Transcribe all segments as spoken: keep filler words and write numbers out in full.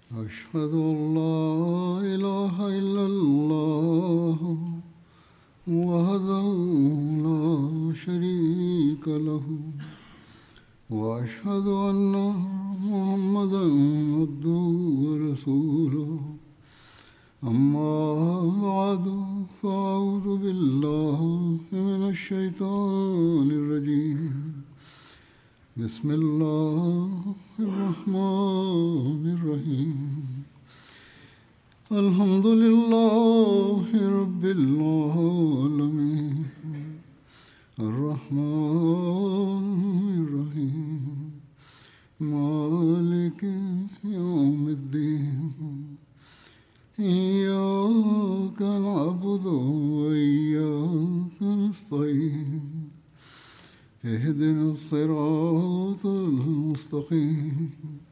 أشهد أن لا إله إلا الله وحده لا شريك له وأشهد أن محمدا عبده ورسوله أما بعد فأعوذ بالله من الشيطان الرجيم بسم الله الرحمن الرحيم الحمد لله رب العالمين الرحمن الرحيم مالك يوم الدين إياك نعبد وإياك نستعين اهدنا الصراط المستقيم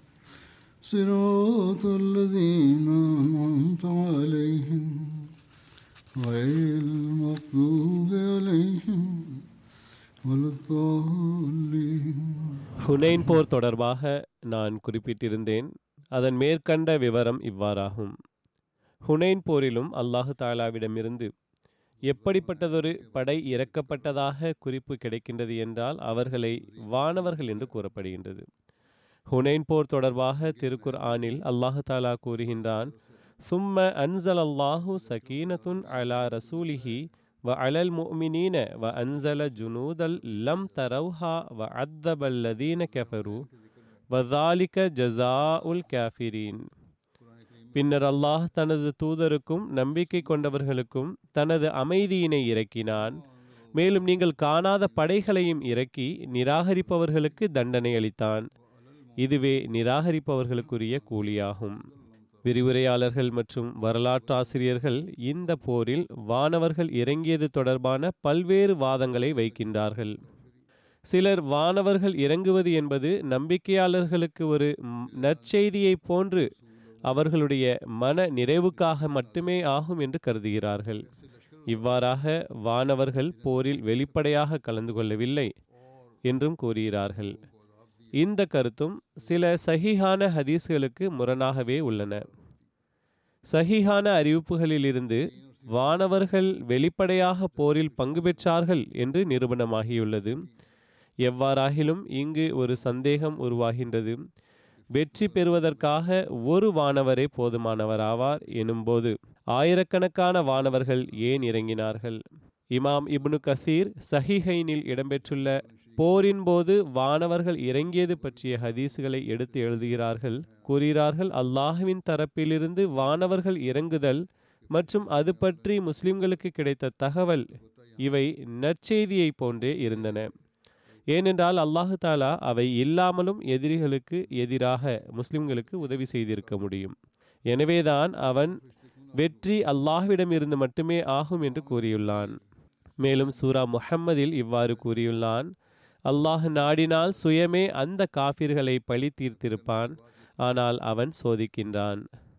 صراط الذين أنعمت عليهم غير المغضوب عليهم ولا الضالين. ஹுனைன் போர் தொடர்பாக நான் குறிப்பிட்டிருந்தேன். அதன் மேற்கண்ட விவரம் இவ்வாறாகும். ஹுனைன் போரிலும் அல்லாஹு தாலாவிடமிருந்து எப்படிப்பட்டதொரு படை இறக்கப்பட்டதாக குறிப்பு கிடைக்கின்றது என்றால் அவர்களை வானவர்கள் என்று கூறப்படுகின்றது. ஹுனைன் போர் தொடர்பாக திருக்குர் ஆனில் அல்லாஹு தாலா கூறுகின்றான், சும்ம அன்சல் அல்லாஹு சகீனத்துன் அலா ரசூலிஹி வ அலல் முஃமினீன வ அன்சல ஜுனூதல் லம் தரவுஹா வ அத்தபல்லதீன கஃபரு வ தாலிக ஜஸாஉல் காஃபிரீன். பின்னர் அல்லாஹ் தனது தூதருக்கும் நம்பிக்கை கொண்டவர்களுக்கும் தனது அமைதியினை இறக்கினான். மேலும் நீங்கள் காணாத படைகளையும் இறக்கி நிராகரிப்பவர்களுக்கு தண்டனை அளித்தான். இதுவே நிராகரிப்பவர்களுக்குரிய கூலியாகும். விரிவுரையாளர்கள் மற்றும் வரலாற்றாசிரியர்கள் இந்த போரில் வானவர்கள் இறங்கியது தொடர்பான பல்வேறு வாதங்களை வைக்கின்றார்கள். சிலர் வானவர்கள் இறங்குவது என்பது நம்பிக்கையாளர்களுக்கு ஒரு நற்செய்தியை போன்று அவர்களுடைய மன நிறைவுக்காக மட்டுமே ஆகும் என்று கருதுகிறார்கள். இவ்வாறாக வானவர்கள் போரில் வெளிப்படையாக கலந்து கொள்ளவில்லை என்றும் கூறுகிறார்கள். இந்த கருத்தும் சில சஹீஹான ஹதீஸ்களுக்கு முரணாகவே உள்ளன. சஹீஹான அறிவிப்புகளிலிருந்து வானவர்கள் வெளிப்படையாக போரில் பங்கு பெற்றார்கள் என்று நிரூபணமாகியுள்ளது. எவ்வாறாகிலும் இங்கு ஒரு சந்தேகம் உருவாகின்றது. வெற்றி பெறுவதற்காக ஒரு வானவரே போதுமானவராவார் எனும்போது ஆயிரக்கணக்கான வானவர்கள் ஏன் இறங்கினார்கள்? இமாம் இப்னு கசீர் சஹீஹைனில் இடம்பெற்றுள்ள போரின் போது வானவர்கள் இறங்கியது பற்றிய ஹதீஸுகளை எடுத்து எழுதுகிறார்கள். கூறுகிறார்கள், அல்லாஹ்வின் தரப்பிலிருந்து வானவர்கள் இறங்குதல் மற்றும் அது பற்றி முஸ்லிம்களுக்கு கிடைத்த தகவல் இவை நற்செய்தியை போன்றே இருந்தன. ஏனென்றால் அல்லாஹு தாலா அவை இல்லாமலும் எதிரிகளுக்கு எதிராக முஸ்லிம்களுக்கு உதவி செய்திருக்க முடியும். எனவேதான் அவன் வெற்றி அல்லாஹ்விடமிருந்து மட்டுமே ஆகும் என்று கூறியுள்ளான். மேலும் சூரா முஹம்மதில் இவ்வாறு கூறியுள்ளான், அல்லாஹ் நாடினால் சுயமே அந்த காஃபிர்களை பழி தீர்த்திருப்பான், ஆனால் அவன் சோதிக்கின்றான்.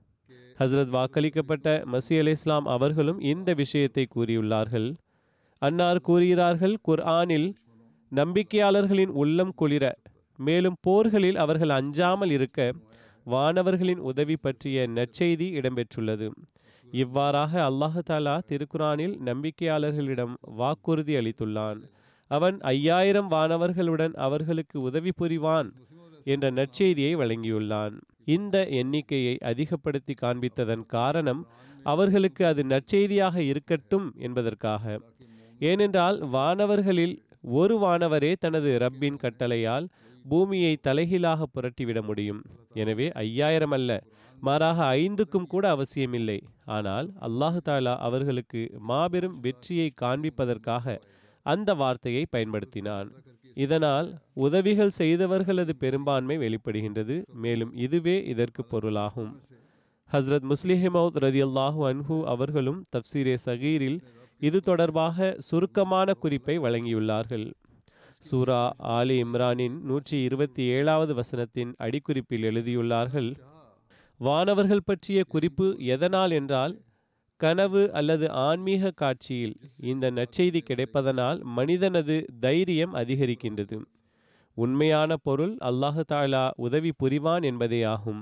ஹஸ்ரத் வாக்களிக்கப்பட்ட மஸீஹ் அலைஹிஸ்ஸலாம் அவர்களும் இந்த விஷயத்தை கூறியுள்ளார்கள். அன்னார் கூறுகிறார்கள், குர்ஆனில் நம்பிக்கையாளர்களின் உள்ளம் குளிர மேலும் போர்களில் அவர்கள் அஞ்சாமல் இருக்க வானவர்களின் உதவி பற்றிய நற்செய்தி இடம்பெற்றுள்ளது. இவ்வாறாக அல்லாஹு தாலா திருக்குரானில் நம்பிக்கையாளர்களிடம் வாக்குறுதி அளித்துள்ளான். அவன் ஐயாயிரம் வானவர்களுடன் அவர்களுக்கு உதவி புரிவான் என்ற நற்செய்தியை வழங்கியுள்ளான். இந்த எண்ணிக்கையை அதிகப்படுத்தி காண்பித்ததன் காரணம் அவர்களுக்கு அது நற்செய்தியாக இருக்கட்டும் என்பதற்காக. ஏனென்றால் வானவர்களில் ஒரு வானவரே தனது ரப்பின் கட்டளையால் பூமியை தலைகீழாக புரட்டிவிட முடியும். எனவே ஐயாயிரம் அல்ல, மாறாக ஐந்துக்கும் கூட அவசியமில்லை. ஆனால் அல்லாஹு தாலா அவர்களுக்கு மாபெரும் வெற்றியை காண்பிப்பதற்காக அந்த வார்த்தையை பயன்படுத்தினான். இதனால் உதவிகள் செய்தவர்களது பெரும்பான்மை வெளிப்படுகின்றது. மேலும் இதுவே இதற்கு பொருளாகும். ஹஸ்ரத் முஸ்லிஹ் மௌத் ரதியல்லாஹு அன்ஹு அவர்களும் தப்சீரே சகீரில் இது தொடர்பாக சுருக்கமான குறிப்பை வழங்கியுள்ளார்கள். சூரா ஆலி இம்ரானின் நூற்றி இருபத்தி ஏழாவது வசனத்தின் அடிக்குறிப்பில் எழுதியுள்ளார்கள், வானவர்கள் பற்றிய குறிப்பு எதனால் என்றால், கனவு அல்லது ஆன்மீக காட்சியில் இந்த நற்செய்தி கிடைப்பதனால் மனிதனது தைரியம் அதிகரிக்கின்றது. உண்மையான பொருள் அல்லாஹு தாலா உதவி புரிவான் என்பதே ஆகும்.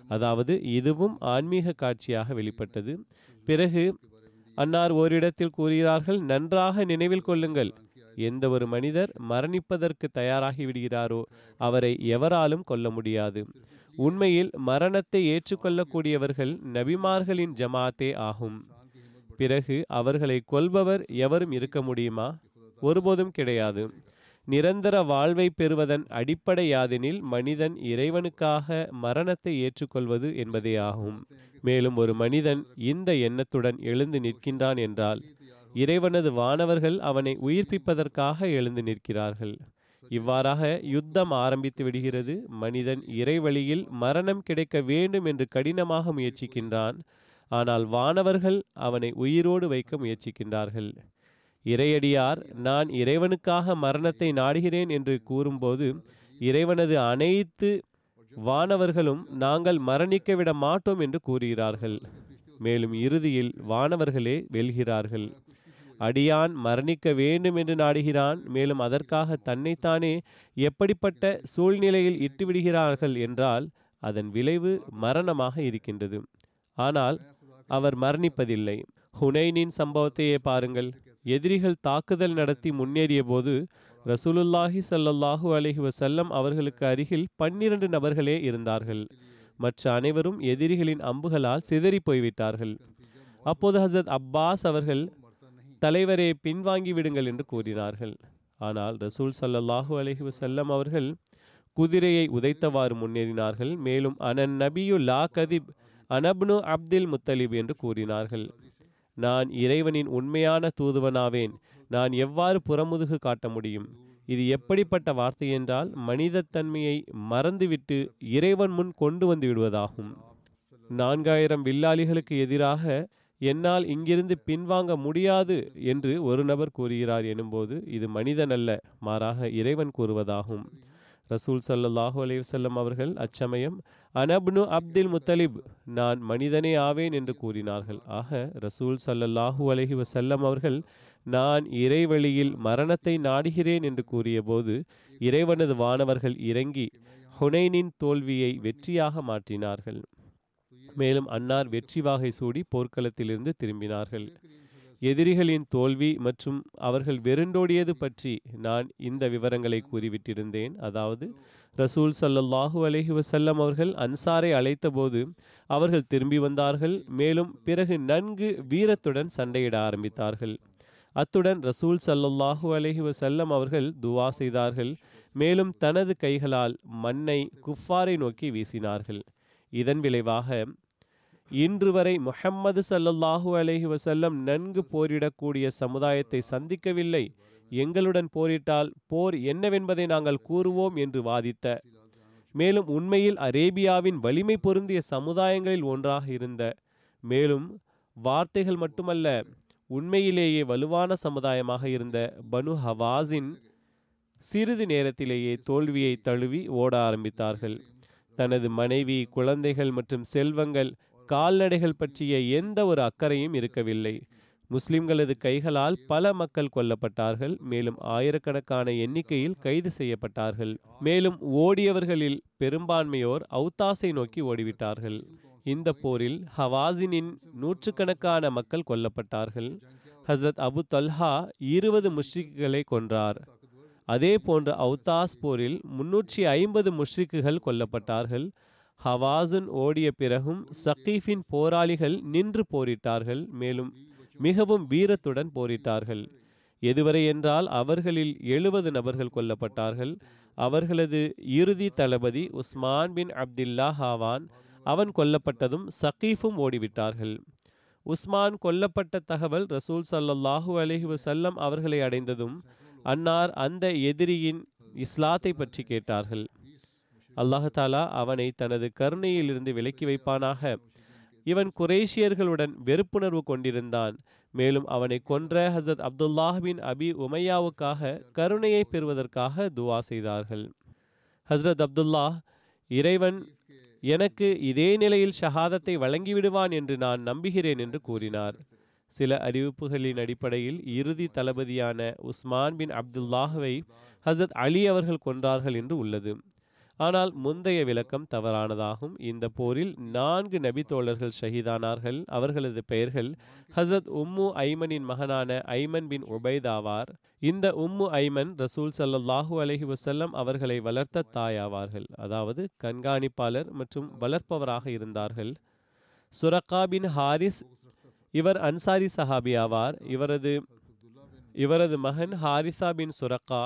அதாவது இதுவும் ஆன்மீக காட்சியாக வெளிப்பட்டது. பிறகு அன்னார் ஓரிடத்தில் கூறுகிறார்கள், நன்றாக நினைவில் கொள்ளுங்கள், எந்த ஒரு மனிதர் மரணிப்பதற்கு தயாராகி விடுகிறாரோ அவரை எவராலும் கொல்ல முடியாது. உண்மையில் மரணத்தை ஏற்றுக்கொள்ளக்கூடியவர்கள் நபிமார்களின் ஜமாத்தே ஆகும். பிறகு அவர்களை கொல்பவர் எவரும் இருக்க முடியுமா? ஒருபோதும் கிடையாது. நிரந்தர வாழ்வை பெறுவதன் அடிப்படை யாதெனில் மனிதன் இறைவனுக்காக மரணத்தை ஏற்றுக்கொள்வது என்பதே ஆகும். மேலும் ஒரு மனிதன் இந்த எண்ணத்துடன் எழுந்து நிற்கின்றான் என்றால் இறைவனது வானவர்கள் அவனை உயிர்ப்பிப்பதற்காக எழுந்து நிற்கிறார்கள். இவ்வாறாக யுத்தம் ஆரம்பித்து விடுகிறது. மனிதன் இறைவழியில் மரணம் கிடைக்க வேண்டும் என்று கடினமாக முயற்சிக்கின்றான். ஆனால் வானவர்கள் அவனை உயிரோடு வைக்க முயற்சிக்கின்றார்கள். இறையடியார் நான் இறைவனுக்காக மரணத்தை நாடுகிறேன் என்று கூறும்போது இறைவனது அனைத்து வானவர்களும் நாங்கள் மரணிக்க விட மாட்டோம் என்று கூறுகிறார்கள். மேலும் இறுதியில் வானவர்களே வெல்கிறார்கள். அடியான் மரணிக்க வேண்டும் என்று நாடுகிறான். மேலும் அதற்காக தன்னைத்தானே எப்படிப்பட்ட சூழ்நிலையில் இட்டுவிடுகிறார்கள் என்றால் அதன் விளைவு மரணமாக இருக்கின்றது. ஆனால் அவர் மரணிப்பதில்லை. ஹுனைனின் சம்பவத்தையே பாருங்கள். எதிரிகள் தாக்குதல் நடத்தி முன்னேறிய போது ரசூலுல்லாஹி ஸல்லல்லாஹு அலைஹி வஸல்லம் அவர்களுக்கு அருகில் பன்னிரண்டு நபர்களே இருந்தார்கள். மற்ற அனைவரும் எதிரிகளின் அம்புகளால் சிதறி போய்விட்டார்கள். அப்போது ஹசரத் அப்பாஸ் அவர்கள், தலைவரே பின்வாங்கி விடுங்கள் என்று கூறினார்கள். ஆனால் ரசூல் ஸல்லல்லாஹு அலைஹி வஸல்லம் அவர்கள் குதிரையை உதைத்தவாறு முன்னேறினார்கள். மேலும் அனன் நபியு லா கதிப் அனப்னு அப்தில் முத்தலிப் என்று கூறினார்கள். நான் இறைவனின் உண்மையான தூதுவனாவேன். நான் எவ்வாறு புறமுதுகு காட்ட முடியும்? இது எப்படிப்பட்ட வார்த்தை என்றால் மனிதத்தன்மையை மறந்துவிட்டு இறைவன் முன் கொண்டு வந்து விடுவதாகும். நான்காயிரம் வில்லாளிகளுக்கு எதிராக என்னால் இங்கிருந்து பின்வாங்க முடியாது என்று ஒரு நபர் கூறுகிறார் எனும்போது இது மனிதன் அல்ல, மாறாக இறைவன் கூறுவதாகும். ரசூல் ஸல்லல்லாஹு அலைஹி வஸல்லம் அவர்கள் அச்சமயம் அனப்னு அப்தில் முத்தலிப், நான் மனிதனே ஆவேன் என்று கூறினார்கள். ஆக ரசூல் ஸல்லல்லாஹு அலைஹி வஸல்லம் அவர்கள் நான் இறைவழியில் மரணத்தை நாடுகிறேன் என்று கூறிய போது இறைவனது வானவர்கள் இறங்கி ஹுனைனின் தோல்வியை வெற்றியாக மாற்றினார்கள். மேலும் அன்னார் வெற்றி வாகை சூடி போர்க்களத்திலிருந்து திரும்பினார்கள். எதிரிகளின் தோல்வி மற்றும் அவர்கள் வெருண்டோடியது பற்றி நான் இந்த விவரங்களை கூறிவிட்டிருந்தேன். அதாவது ரசூல் ஸல்லல்லாஹு அலைஹி வஸல்லம் அவர்கள் அன்சாரை அழைத்த போது அவர்கள் திரும்பி வந்தார்கள். மேலும் பிறகு நன்கு வீரத்துடன் சண்டையிட ஆரம்பித்தார்கள். அத்துடன் ரசூல் ஸல்லல்லாஹு அலைஹி வஸல்லம் அவர்கள் துவா செய்தார்கள். மேலும் தனது கைகளால் மண்ணை குஃபாரை நோக்கி வீசினார்கள். இதன் விளைவாக இன்று வரை முஹம்மது ஸல்லல்லாஹு அலைஹி வஸல்லம் நன்கு போரிடக்கூடிய சமுதாயத்தை சந்திக்கவில்லை. எங்களுடன் போரிட்டால் போர் என்னவென்பதை நாங்கள் கூறுவோம் என்று வாதித்த, மேலும் உண்மையில் அரேபியாவின் வலிமை பொருந்திய சமுதாயங்களில் ஒன்றாக இருந்த, மேலும் வார்த்தைகள் மட்டுமல்ல உண்மையிலேயே வலுவான சமுதாயமாக இருந்த பனு ஹவாஸின் சிறிது நேரத்திலேயே தோல்வியை தழுவி ஓட ஆரம்பித்தார்கள். தனது மனைவி, குழந்தைகள் மற்றும் செல்வங்கள், கால்நடைகள் பற்றிய எந்த ஒரு அக்கறையும் இருக்கவில்லை. முஸ்லிம்களது கைகளால் பல மக்கள் கொல்லப்பட்டார்கள். மேலும் ஆயிரக்கணக்கான எண்ணிக்கையில் கைது செய்யப்பட்டார்கள். மேலும் ஓடியவர்களில் பெரும்பான்மையோர் அவுத்தாஸை நோக்கி ஓடிவிட்டார்கள். இந்த போரில் ஹவாஸினின் நூற்றுக்கணக்கான மக்கள் கொல்லப்பட்டார்கள். ஹஸ்ரத் அபு தல்ஹா இருபது முஷ்ரிக்குகளை கொன்றார். அதே போன்ற அவுத்தாஸ் போரில் முன்னூற்றி ஐம்பது முஷ்ரிக்குகள் கொல்லப்பட்டார்கள். ஹவாஸுன் ஓடிய பிறகும் சகீஃபின் போராளிகள் நின்று போரிட்டார்கள். மேலும் மிகவும் வீரத்துடன் போரிட்டார்கள். எதுவரை என்றால் அவர்களில் எழுபது நபர்கள் கொல்லப்பட்டார்கள். அவர்களது இறுதி தளபதி உஸ்மான் பின் அப்துல்லா ஹாவான். அவன் கொல்லப்பட்டதும் சகீஃபும் ஓடிவிட்டார்கள். உஸ்மான் கொல்லப்பட்ட தகவல் ரசூல் ஸல்லல்லாஹு அலைஹி வஸல்லம் அவர்களை அடைந்ததும் அன்னார் அந்த எதிரியின் இஸ்லாத்தை பற்றி கேட்டார்கள். அல்லாஹ் தாலா அவனை தனது கருணையிலிருந்து விலக்கி வைப்பானாக. இவன் குரேஷியர்களுடன் வெறுப்புணர்வு கொண்டிருந்தான். மேலும் அவனை கொன்ற ஹசரத் அப்துல்லாஹ் பின் அபி உமையாவுக்காக கருணையை பெறுவதற்காக துவா செய்தார்கள். ஹசரத் அப்துல்லா, இறைவன் எனக்கு இதே நிலையில் ஷஹாதத்தை வழங்கிவிடுவான் என்று நான் நம்புகிறேன் என்று கூறினார். சில அறிவிப்புகளின் அடிப்படையில் இறுதி தளபதியான உஸ்மான் பின் அப்துல்லாஹவை ஹசரத் அலி அவர்கள் கொன்றார்கள் என்று உள்ளது. ஆனால் முந்தைய விளக்கம் தவறானதாகும். இந்த போரில் நான்கு நபி தோழர்கள் ஷஹீதானார்கள். அவர்களது பெயர்கள் ஹசரத் உம்மு ஐமனின் மகனான ஐமன் பின் உபைத் ஆவார். இந்த உம்மு ஐமன் ரசூல் ஸல்லல்லாஹு அலைஹி வஸல்லம் அவர்களை வளர்த்த தாயாவார்கள், அதாவது கண்காணிப்பாளர் மற்றும் வளர்ப்பவராக இருந்தார்கள். சுரக்கா பின் ஹாரிஸ் இவர் அன்சாரி சஹாபி ஆவார். இவரது இவரது மகன் ஹாரிசா பின் சுரக்கா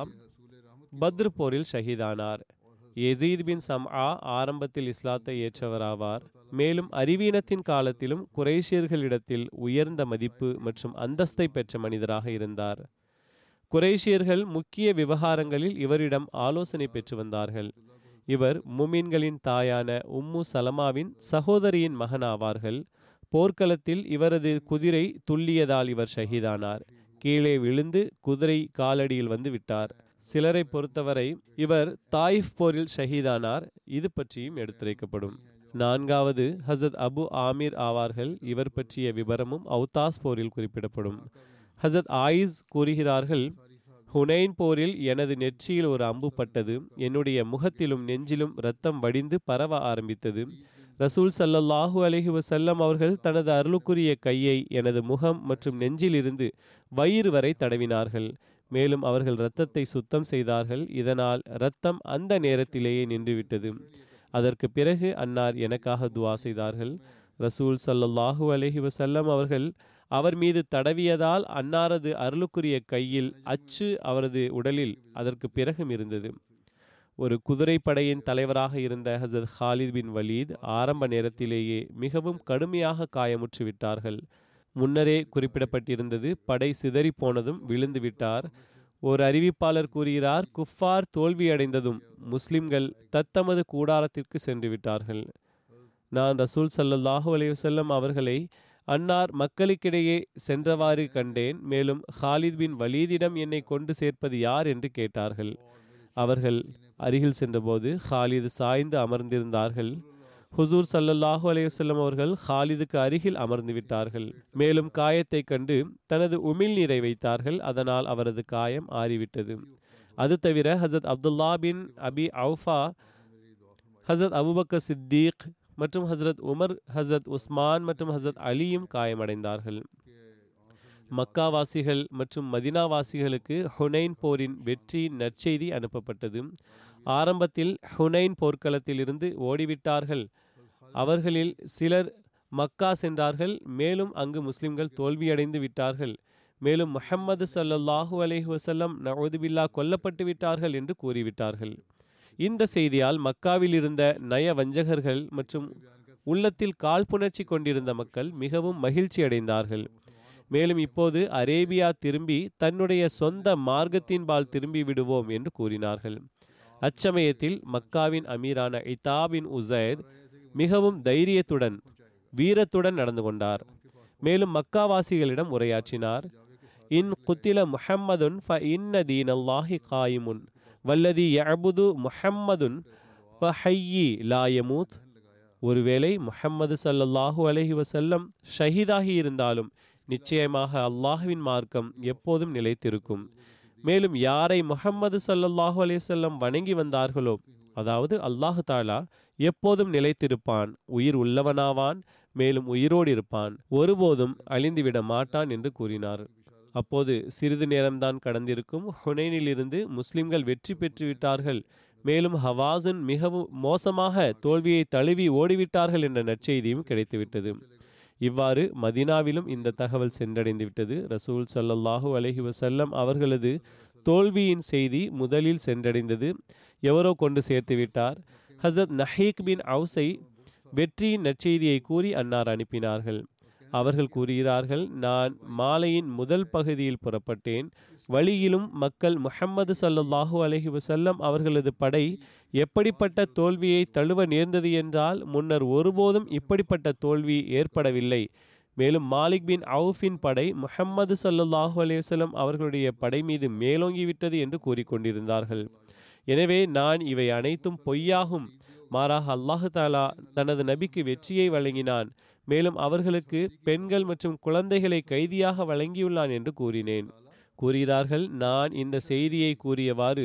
பத்ர் போரில் ஷஹீதானார். யசீத் பின் சம்ஆ ஆரம்பத்தில் இஸ்லாத்தை ஏற்றவராவார். மேலும் அறிவீனத்தின் காலத்திலும் குறைஷியர்களிடத்தில் உயர்ந்த மதிப்பு மற்றும் அந்தஸ்தை பெற்ற மனிதராக இருந்தார். குறைஷியர்கள் முக்கிய விவகாரங்களில் இவரிடம் ஆலோசனை பெற்று வந்தார்கள். இவர் முமின்களின் தாயான உம்மு சலமாவின் சகோதரியின் மகன் ஆவார்கள். போர்க்களத்தில் இவரது குதிரை துள்ளியதால் இவர் ஷஹீதானார். கீழே விழுந்து குதிரை காலடியில் வந்து விட்டார். சிலரை பொறுத்தவரை இவர் தாயிஃப் போரில் ஷஹீதானார். இது பற்றியும் எடுத்துரைக்கப்படும். நான்காவது ஹசரத் அபு ஆமீர் ஆவார்கள். இவர் பற்றிய விபரமும் அவுதாஸ் போரில் குறிப்பிடப்படும். ஹசரத் ஆயிஸ் கூறுகிறார்கள், ஹுனைன் போரில் எனது நெற்றியில் ஒரு அம்பு பட்டது. என்னுடைய முகத்திலும் நெஞ்சிலும் இரத்தம் வடிந்து பரவ ஆரம்பித்தது. ரசூல் ஸல்லல்லாஹு அலைஹி வஸல்லம் அவர்கள் தனது அருளுக்குரிய கையை எனது முகம் மற்றும் நெஞ்சிலிருந்து வயிறு வரை தடவினார்கள். மேலும் அவர்கள் இரத்தத்தை சுத்தம் செய்தார்கள். இதனால் இரத்தம் அந்த நேரத்திலேயே நின்றுவிட்டது. அதற்கு பிறகு அன்னார் எனக்காக துவா செய்தார்கள். ரசூல் ஸல்லல்லாஹு அலைஹி வஸல்லம் அவர்கள் அவர் மீது தடவியதால் அன்னாரது அருளுக்குரிய கையில் அச்சு அவரது உடலில் அதற்கு பிறகும் இருந்தது. ஒரு குதிரைப்படையின் தலைவராக இருந்த ஹசரத் ஹாலித் பின் வலீத் ஆரம்ப நேரத்திலேயே மிகவும் கடுமையாக காயமுற்று விட்டார்கள். முன்னரே குறிப்பிடப்பட்டிருந்தது, படை சிதறி போனதும் விழுந்து விட்டார். ஒரு அறிவிப்பாளர் கூறுகிறார், குஃபார் தோல்வியடைந்ததும் முஸ்லிம்கள் தத்தமது கூடாரத்திற்கு சென்று விட்டார்கள். நான் ரசூல் ஸல்லல்லாஹு அலைஹி வஸல்லம் அவர்களை அன்னார் மக்களுக்கிடையே சென்றவாறு கண்டேன். மேலும் ஹாலித் பின் வலீதிடம் என்னை கொண்டு சேர்ப்பது யார் என்று கேட்டார்கள். அவர்கள் அருகில் சென்றபோது ஹாலித் சாய்ந்து அமர்ந்திருந்தார்கள். ஹுசூர் ஸல்லல்லாஹு அலைஹி வஸல்லம் அவர்கள் ஹாலிதுக்கு அருகில் அமர்ந்து விட்டார்கள். மேலும் காயத்தை கண்டு தனது உமிழ் நீரை வைத்தார்கள். அதனால் அவரது காயம் ஆறிவிட்டது. அது தவிர ஹசரத் அப்துல்லா பின் அபி அவுஃபா, ஹசரத் அபுபக்கர் சித்தீக் மற்றும் ஹசரத் உமர், ஹசரத் உஸ்மான் மற்றும் ஹசரத் அலியும் காயமடைந்தார்கள். மக்காவாசிகள் மற்றும் மதினாவாசிகளுக்கு ஹுனைன் போரின் வெற்றி நற்செய்தி அனுப்பப்பட்டது. ஆரம்பத்தில் ஹுனைன் போர்க்களத்தில் இருந்து ஓடிவிட்டார்கள். அவர்களில் சிலர் மக்கா சென்றார்கள். மேலும் அங்கு முஸ்லிம்கள் தோல்வியடைந்து விட்டார்கள். மேலும் முஹம்மது ஸல்லல்லாஹு அலைஹி வஸல்லம் நஊதுபில்லா கொல்லப்பட்டு விட்டார்கள் என்று கூறிவிட்டார்கள். இந்த செய்தியால் மக்காவில் இருந்த நய வஞ்சகர்கள் மற்றும் உள்ளத்தில் காழ்ப்புணர்ச்சி கொண்டிருந்த மக்கள் மிகவும் மகிழ்ச்சி அடைந்தார்கள். மேலும் இப்போது அரேபியா திரும்பி தன்னுடைய சொந்த மார்க்கத்தின்பால் திரும்பி விடுவோம் என்று கூறினார்கள். அச்சமயத்தில் மக்காவின் அமீரான இத்தா பின் உஸைத் மிகவும் தைரியத்துடன் வீரத்துடன் நடந்து கொண்டார். மேலும் மக்காவாசிகளிடம் உரையாற்றினார். இன் குத்தில முஹம்மதுன் ஃப இன்ன தீனல்லாஹி காயிமுன் வல்லதி யஅபுது முஹம்மதுன் ஃப ஹய்யி லா யமூத். ஒருவேளை முஹம்மது ஸல்லல்லாஹு அலைஹி வஸல்லம் ஷஹீதாகி இருந்தாலும் நிச்சயமாக அல்லாஹ்வின் மார்க்கம் எப்போதும் நிலைத்திருக்கும். மேலும் யாரை முஹம்மது ஸல்லல்லாஹு அலைஹி வஸல்லம் வணங்கி வந்தார்களோ, அதாவது அல்லாஹு தாலா எப்போதும் நிலைத்திருப்பான், உயிர் உள்ளவனாவான், மேலும் உயிரோடு இருப்பான், ஒருபோதும் அழிந்துவிட மாட்டான் என்று கூறினார். அப்போது சிறிது நேரம்தான் கடந்திருக்கும். ஹுனைனிலிருந்து முஸ்லிம்கள் வெற்றி பெற்று விட்டார்கள். மேலும் ஹவாஸின் மிகவும் மோசமாக தோல்வியை தழுவி ஓடிவிட்டார்கள் என்ற நற்செய்தியும் கிடைத்துவிட்டது. இவ்வாறு மதினாவிலும் இந்த தகவல் சென்றடைந்து விட்டது. ரசூல் ஸல்லல்லாஹு அலைஹி வஸல்லம் அவர்களது தோல்வியின் செய்தி முதலில் சென்றடைந்தது. எவரோ கொண்டு சேர்த்து விட்டார். ஹசரத் நஹீக் பின் அவுஸை வெற்றியின் நற்செய்தியை கூறி அன்னார் அனுப்பினார்கள். அவர்கள் கூறுகிறார்கள், நான் மாலையின் முதல் பகுதியில் புறப்பட்டேன். வழியிலும் மக்கள் முஹம்மது ஸல்லல்லாஹு அலைஹி வஸல்லம் அவர்களது படை எப்படிப்பட்ட தோல்வியை தழுவ நேர்ந்தது என்றால் முன்னர் ஒருபோதும் இப்படிப்பட்ட தோல்வி ஏற்படவில்லை. மேலும் மாலிக் பின் அவுஃபின் படை முஹம்மது ஸல்லல்லாஹு அலைஹி வஸல்லம் அவர்களுடைய படை மீது மேலோங்கிவிட்டது என்று கூறிக்கொண்டிருந்தார்கள். எனவே நான் இவை அனைத்தும் பொய்யாகும். மாறாக அல்லாஹு தாலா தனது நபிக்கு வெற்றியை வழங்கினான். மேலும் அவர்களுக்கு பெண்கள் மற்றும் குழந்தைகளை கைதியாக வழங்கியுள்ளான் என்று கூறினேன். கூறுகிறார்கள், நான் இந்த செய்தியை கூறியவாறு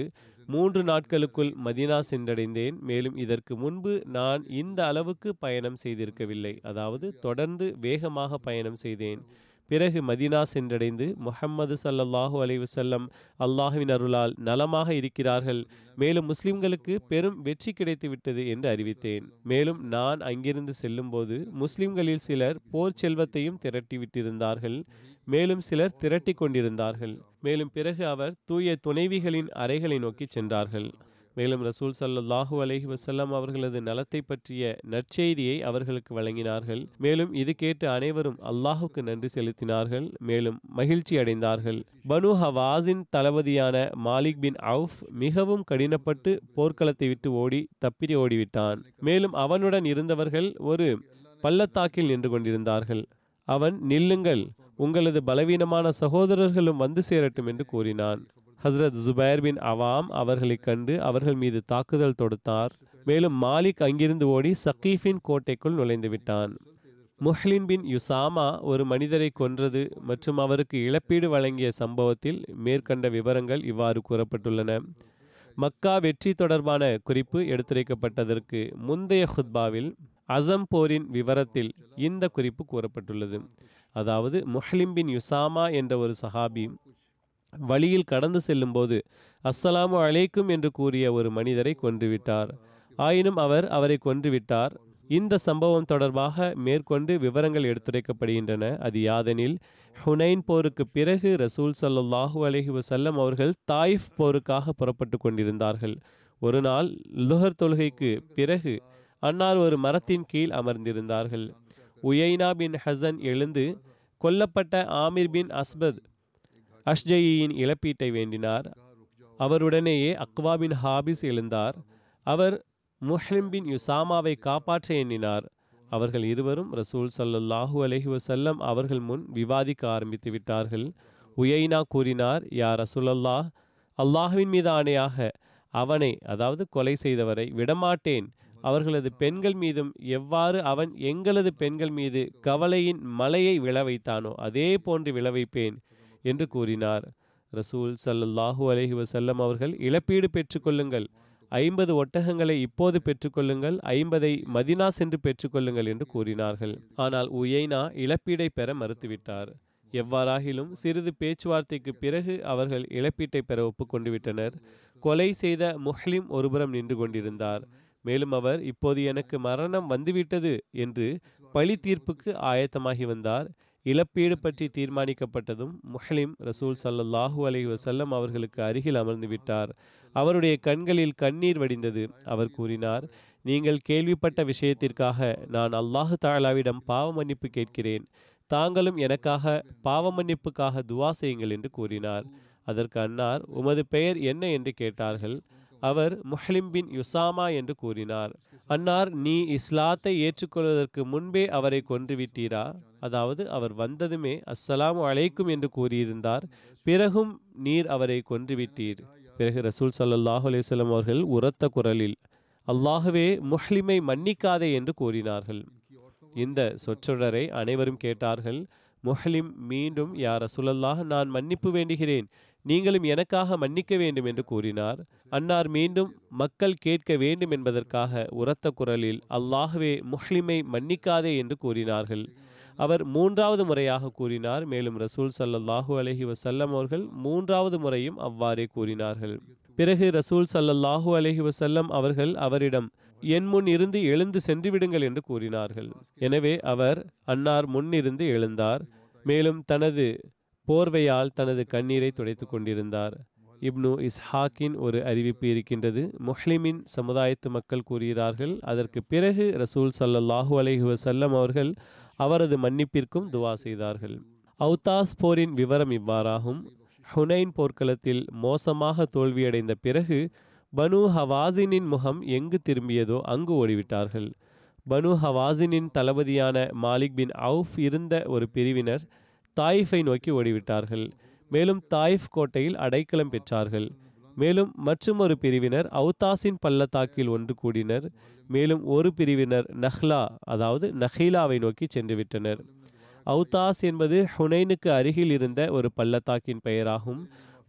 மூன்று நாட்களுக்குள் மதீனா சென்றடைந்தேன். மேலும் இதற்கு முன்பு நான் இந்த அளவுக்கு பயணம் செய்திருக்கவில்லை. அதாவது தொடர்ந்து வேகமாக பயணம் செய்தேன். பிறகு மதீனா சென்றடைந்து முஹம்மது ஸல்லல்லாஹு அலைஹி வஸல்லம் அல்லாஹ்வின் அருளால் நலமாக இருக்கிறார்கள், மேலும் முஸ்லிம்களுக்கு பெரும் வெற்றி கிடைத்து விட்டது என்று அறிவித்தேன். மேலும் நான் அங்கிருந்து செல்லும்போது முஸ்லிம்களில் சிலர் போர் செல்வத்தையும் திரட்டிவிட்டிருந்தார்கள், மேலும் சிலர் திரட்டி கொண்டிருந்தார்கள். மேலும் பிறகு அவர் தூய துணைவிகளின் அறைகளை நோக்கி சென்றார்கள். மேலும் ரசூல் ஸல்லல்லாஹு அலைஹி வஸல்லம் அவர்களது நலத்தை பற்றிய நற்செய்தியை அவர்களுக்கு வழங்கினார்கள். மேலும் இது கேட்டு அனைவரும் அல்லாஹுக்கு நன்றி செலுத்தினார்கள், மேலும் மகிழ்ச்சி அடைந்தார்கள். பனு ஹவாஸின் தளபதியான மாலிக் பின் அவுஃப் மிகவும் கடினப்பட்டு போர்க்களத்தை விட்டு ஓடி தப்பிரி ஓடிவிட்டான். மேலும் அவனுடன் இருந்தவர்கள் ஒரு பள்ளத்தாக்கில் நின்று கொண்டிருந்தார்கள். அவன், நில்லுங்கள், உங்களது பலவீனமான சகோதரர்களும் வந்து சேரட்டும் என்று கூறினான். ஹஸ்ரத் ஜுபைர் பின் அவாம் அவர்களை கண்டு அவர்கள் மீது தாக்குதல் தொடுத்தார். மேலும் மாலிக் அங்கிருந்து ஓடி சகீஃபின் கோட்டைக்குள் நுழைந்து விட்டான். முஹ்லின் பின் யுசாமா ஒரு மனிதரை கொன்றது மற்றும் அவருக்கு இழப்பீடு வழங்கிய சம்பவத்தில் மேற்கண்ட விவரங்கள் இவ்வாறு கூறப்பட்டுள்ளன. மக்கா வெற்றி தொடர்பான குறிப்பு எடுத்துரைக்கப்பட்டதற்கு முந்தைய ஹுத்பாவில் அசம் போரின் விவரத்தில் இந்த குறிப்பு கூறப்பட்டுள்ளது. அதாவது முஹ்லிம் பின் யுசாமா என்ற ஒரு சஹாபி வழியில் கடந்து செல்லும்போது அஸ்ஸலாமு அலைக்கும் என்று கூறிய ஒரு மனிதரை கொன்றுவிட்டார். ஆயினும் அவர் அவரை கொன்றுவிட்டார். இந்த சம்பவம் தொடர்பாக மேற்கொண்டு விவரங்கள் எடுத்துரைக்கப்படுகின்றன. அது யாதெனில், ஹுனைன் போருக்கு பிறகு ரசூல் ஸல்லல்லாஹு அலைஹி வஸல்லம் அவர்கள் தாயிஃப் போருக்காக புறப்பட்டு கொண்டிருந்தார்கள். ஒரு நாள் லுஹர் தொழுகைக்கு பிறகு அன்னார் ஒரு மரத்தின் கீழ் அமர்ந்திருந்தார்கள். உயைனா பின் ஹசன் எழுந்து கொல்லப்பட்ட ஆமிர் பின் அஸ்பத் அஷ்ஜயியின் இழப்பீட்டை வேண்டினார். அவருடனேயே அக்வா பின் ஹாபிஸ் எழுந்தார். அவர் முஹ்லிம் பின் யுசாமாவை காப்பாற்ற எண்ணினார். அவர்கள் இருவரும் ரசூல் ஸல்லல்லாஹு அலைஹி வஸல்லம் அவர்கள் முன் விவாதிக்க ஆரம்பித்து விட்டார்கள். உயைனா கூறினார், யா ரசூலல்லாஹ், அல்லாஹ்வின் மீது ஆணையாக அவனை, அதாவது கொலை செய்தவரை விடமாட்டேன். அவர்களது பெண்கள் மீதும் எவ்வாறு அவன் எங்களது பெண்கள் மீது கவலையின் மலையை விளைவைத்தானோ அதே போன்று விளைவைப்பேன் என்று கூறினார். ரசூல் ஸல்லல்லாஹு அலைஹி வஸல்லம் அவர்கள், இழப்பீடு பெற்றுக்கொள்ளுங்கள், ஐம்பது ஒட்டகங்களை இப்போது பெற்றுக்கொள்ளுங்கள், ஐம்பதை மதினா சென்று பெற்றுக்கொள்ளுங்கள் என்று கூறினார்கள். ஆனால் உயைனா இழப்பீடை பெற மறுத்துவிட்டார். எவ்வாறாகிலும் சிறிது பேச்சுவார்த்தைக்கு பிறகு அவர்கள் இழப்பீட்டை பெற ஒப்புக்கொண்டு விட்டனர். கொலை செய்த முஹ்லிம் ஒருபுறம் நின்று கொண்டிருந்தார். மேலும் அவர், இப்போது எனக்கு மரணம் வந்துவிட்டது என்று பழி தீர்ப்புக்கு ஆயத்தமாகி வந்தார். இழப்பீடு பற்றி தீர்மானிக்கப்பட்டதும் முஹ்லிம் ரசூல் ஸல்லல்லாஹு அலைஹி வஸல்லம் அவர்களுக்கு அருகில் அமர்ந்து விட்டார். அவருடைய கண்களில் கண்ணீர் வடிந்தது. அவர் கூறினார், நீங்கள் கேள்விப்பட்ட விஷயத்திற்காக நான் அல்லாஹு தஆலாவிடம் பாவ மன்னிப்பு கேட்கிறேன். தாங்களும் எனக்காக பாவ மன்னிப்புக்காக துவா செய்யுங்கள் என்று கூறினார். அதற்கு அன்னார், உமது பெயர் என்ன என்று கேட்டார்கள். அவர் முஹ்லிம் பின் யுசாமா என்று கூறினார். அன்னார், நீ இஸ்லாத்தை ஏற்றுக்கொள்வதற்கு முன்பே அவரை கொன்றுவிட்டீரா? அதாவது அவர் வந்ததுமே அஸ்ஸலாமு அலைக்கும் என்று கூறியிருந்தார், பிறகும் நீர் அவரை கொன்றுவிட்டீர். பிறகு ரசூல் ஸல்லல்லாஹு அலைஹி வஸல்லம் அவர்கள் உரத்த குரலில், அல்லாஹ்வே முஹ்லிமை மன்னிக்காதே என்று கூறினார்கள். இந்த சொற்றொடரை அனைவரும் கேட்டார்கள். முஹ்லிம் மீண்டும், யா ரசூலல்லாஹ், நான் மன்னிப்பு வேண்டுகிறேன், நீங்களும் எனக்காக மன்னிக்க வேண்டும் என்று கூறினார். அன்னார் மீண்டும் மக்கள் கேட்க வேண்டும் என்பதற்காக உரத்த குரலில், அல்லாஹ்வே முஹ்லிமை மன்னிக்காதே என்று கூறினார்கள். அவர் மூன்றாவது முறையாக கூறினார். மேலும் ரசூல் ஸல்லல்லாஹு அலைஹி வஸல்லம் அவர்கள் மூன்றாவது முறையும் அவ்வாறே கூறினார்கள். பிறகு ரசூல் ஸல்லல்லாஹு அலைஹி வஸல்லம் அவர்கள் அவரிடம், என் முன் இருந்து எழுந்து சென்று விடுங்கள் என்று கூறினார்கள். எனவே அவர் அன்னார் முன்னிருந்து எழுந்தார். மேலும் தனது போர்வையால் தனது கண்ணீரை துடைத்து கொண்டிருந்தார். இப்னு இஸ்ஹாக்கின் ஒரு அறிவிப்பு இருக்கின்றது. முஹ்லிமின் சமுதாயத்து மக்கள் கூறுகிறார்கள், அதற்கு பிறகு ரசூல் ஸல்லல்லாஹு அலைஹி வஸல்லம் அவர்கள் அவரது மன்னிப்பிற்கும் துவா செய்தார்கள். அவுதாஸ் போரின் விவரம் இவ்வாறாகும். ஹுனைன் போர்க்களத்தில் மோசமாக தோல்வியடைந்த பிறகு பனு ஹவாஸினின் முகம் எங்கு திரும்பியதோ அங்கு ஓடிவிட்டார்கள். பனு ஹவாஸினின் தளபதியான மாலிக் பின் அவுஃப் இருந்த ஒரு பிரிவினர் தாயிஃபை நோக்கி ஓடிவிட்டார்கள். மேலும் தாயிஃப் கோட்டையில் அடைக்கலம் பெற்றார்கள். மேலும் மற்றும் ஒரு பிரிவினர் அவுதாஸின் பள்ளத்தாக்கில் ஒன்று கூடினர். மேலும் ஒரு பிரிவினர் நஹ்லா, அதாவது நஹீலாவை நோக்கி சென்று விட்டனர். அவுதாஸ் என்பது ஹுனைனுக்கு அருகில் இருந்த ஒரு பள்ளத்தாக்கின் பெயராகும்.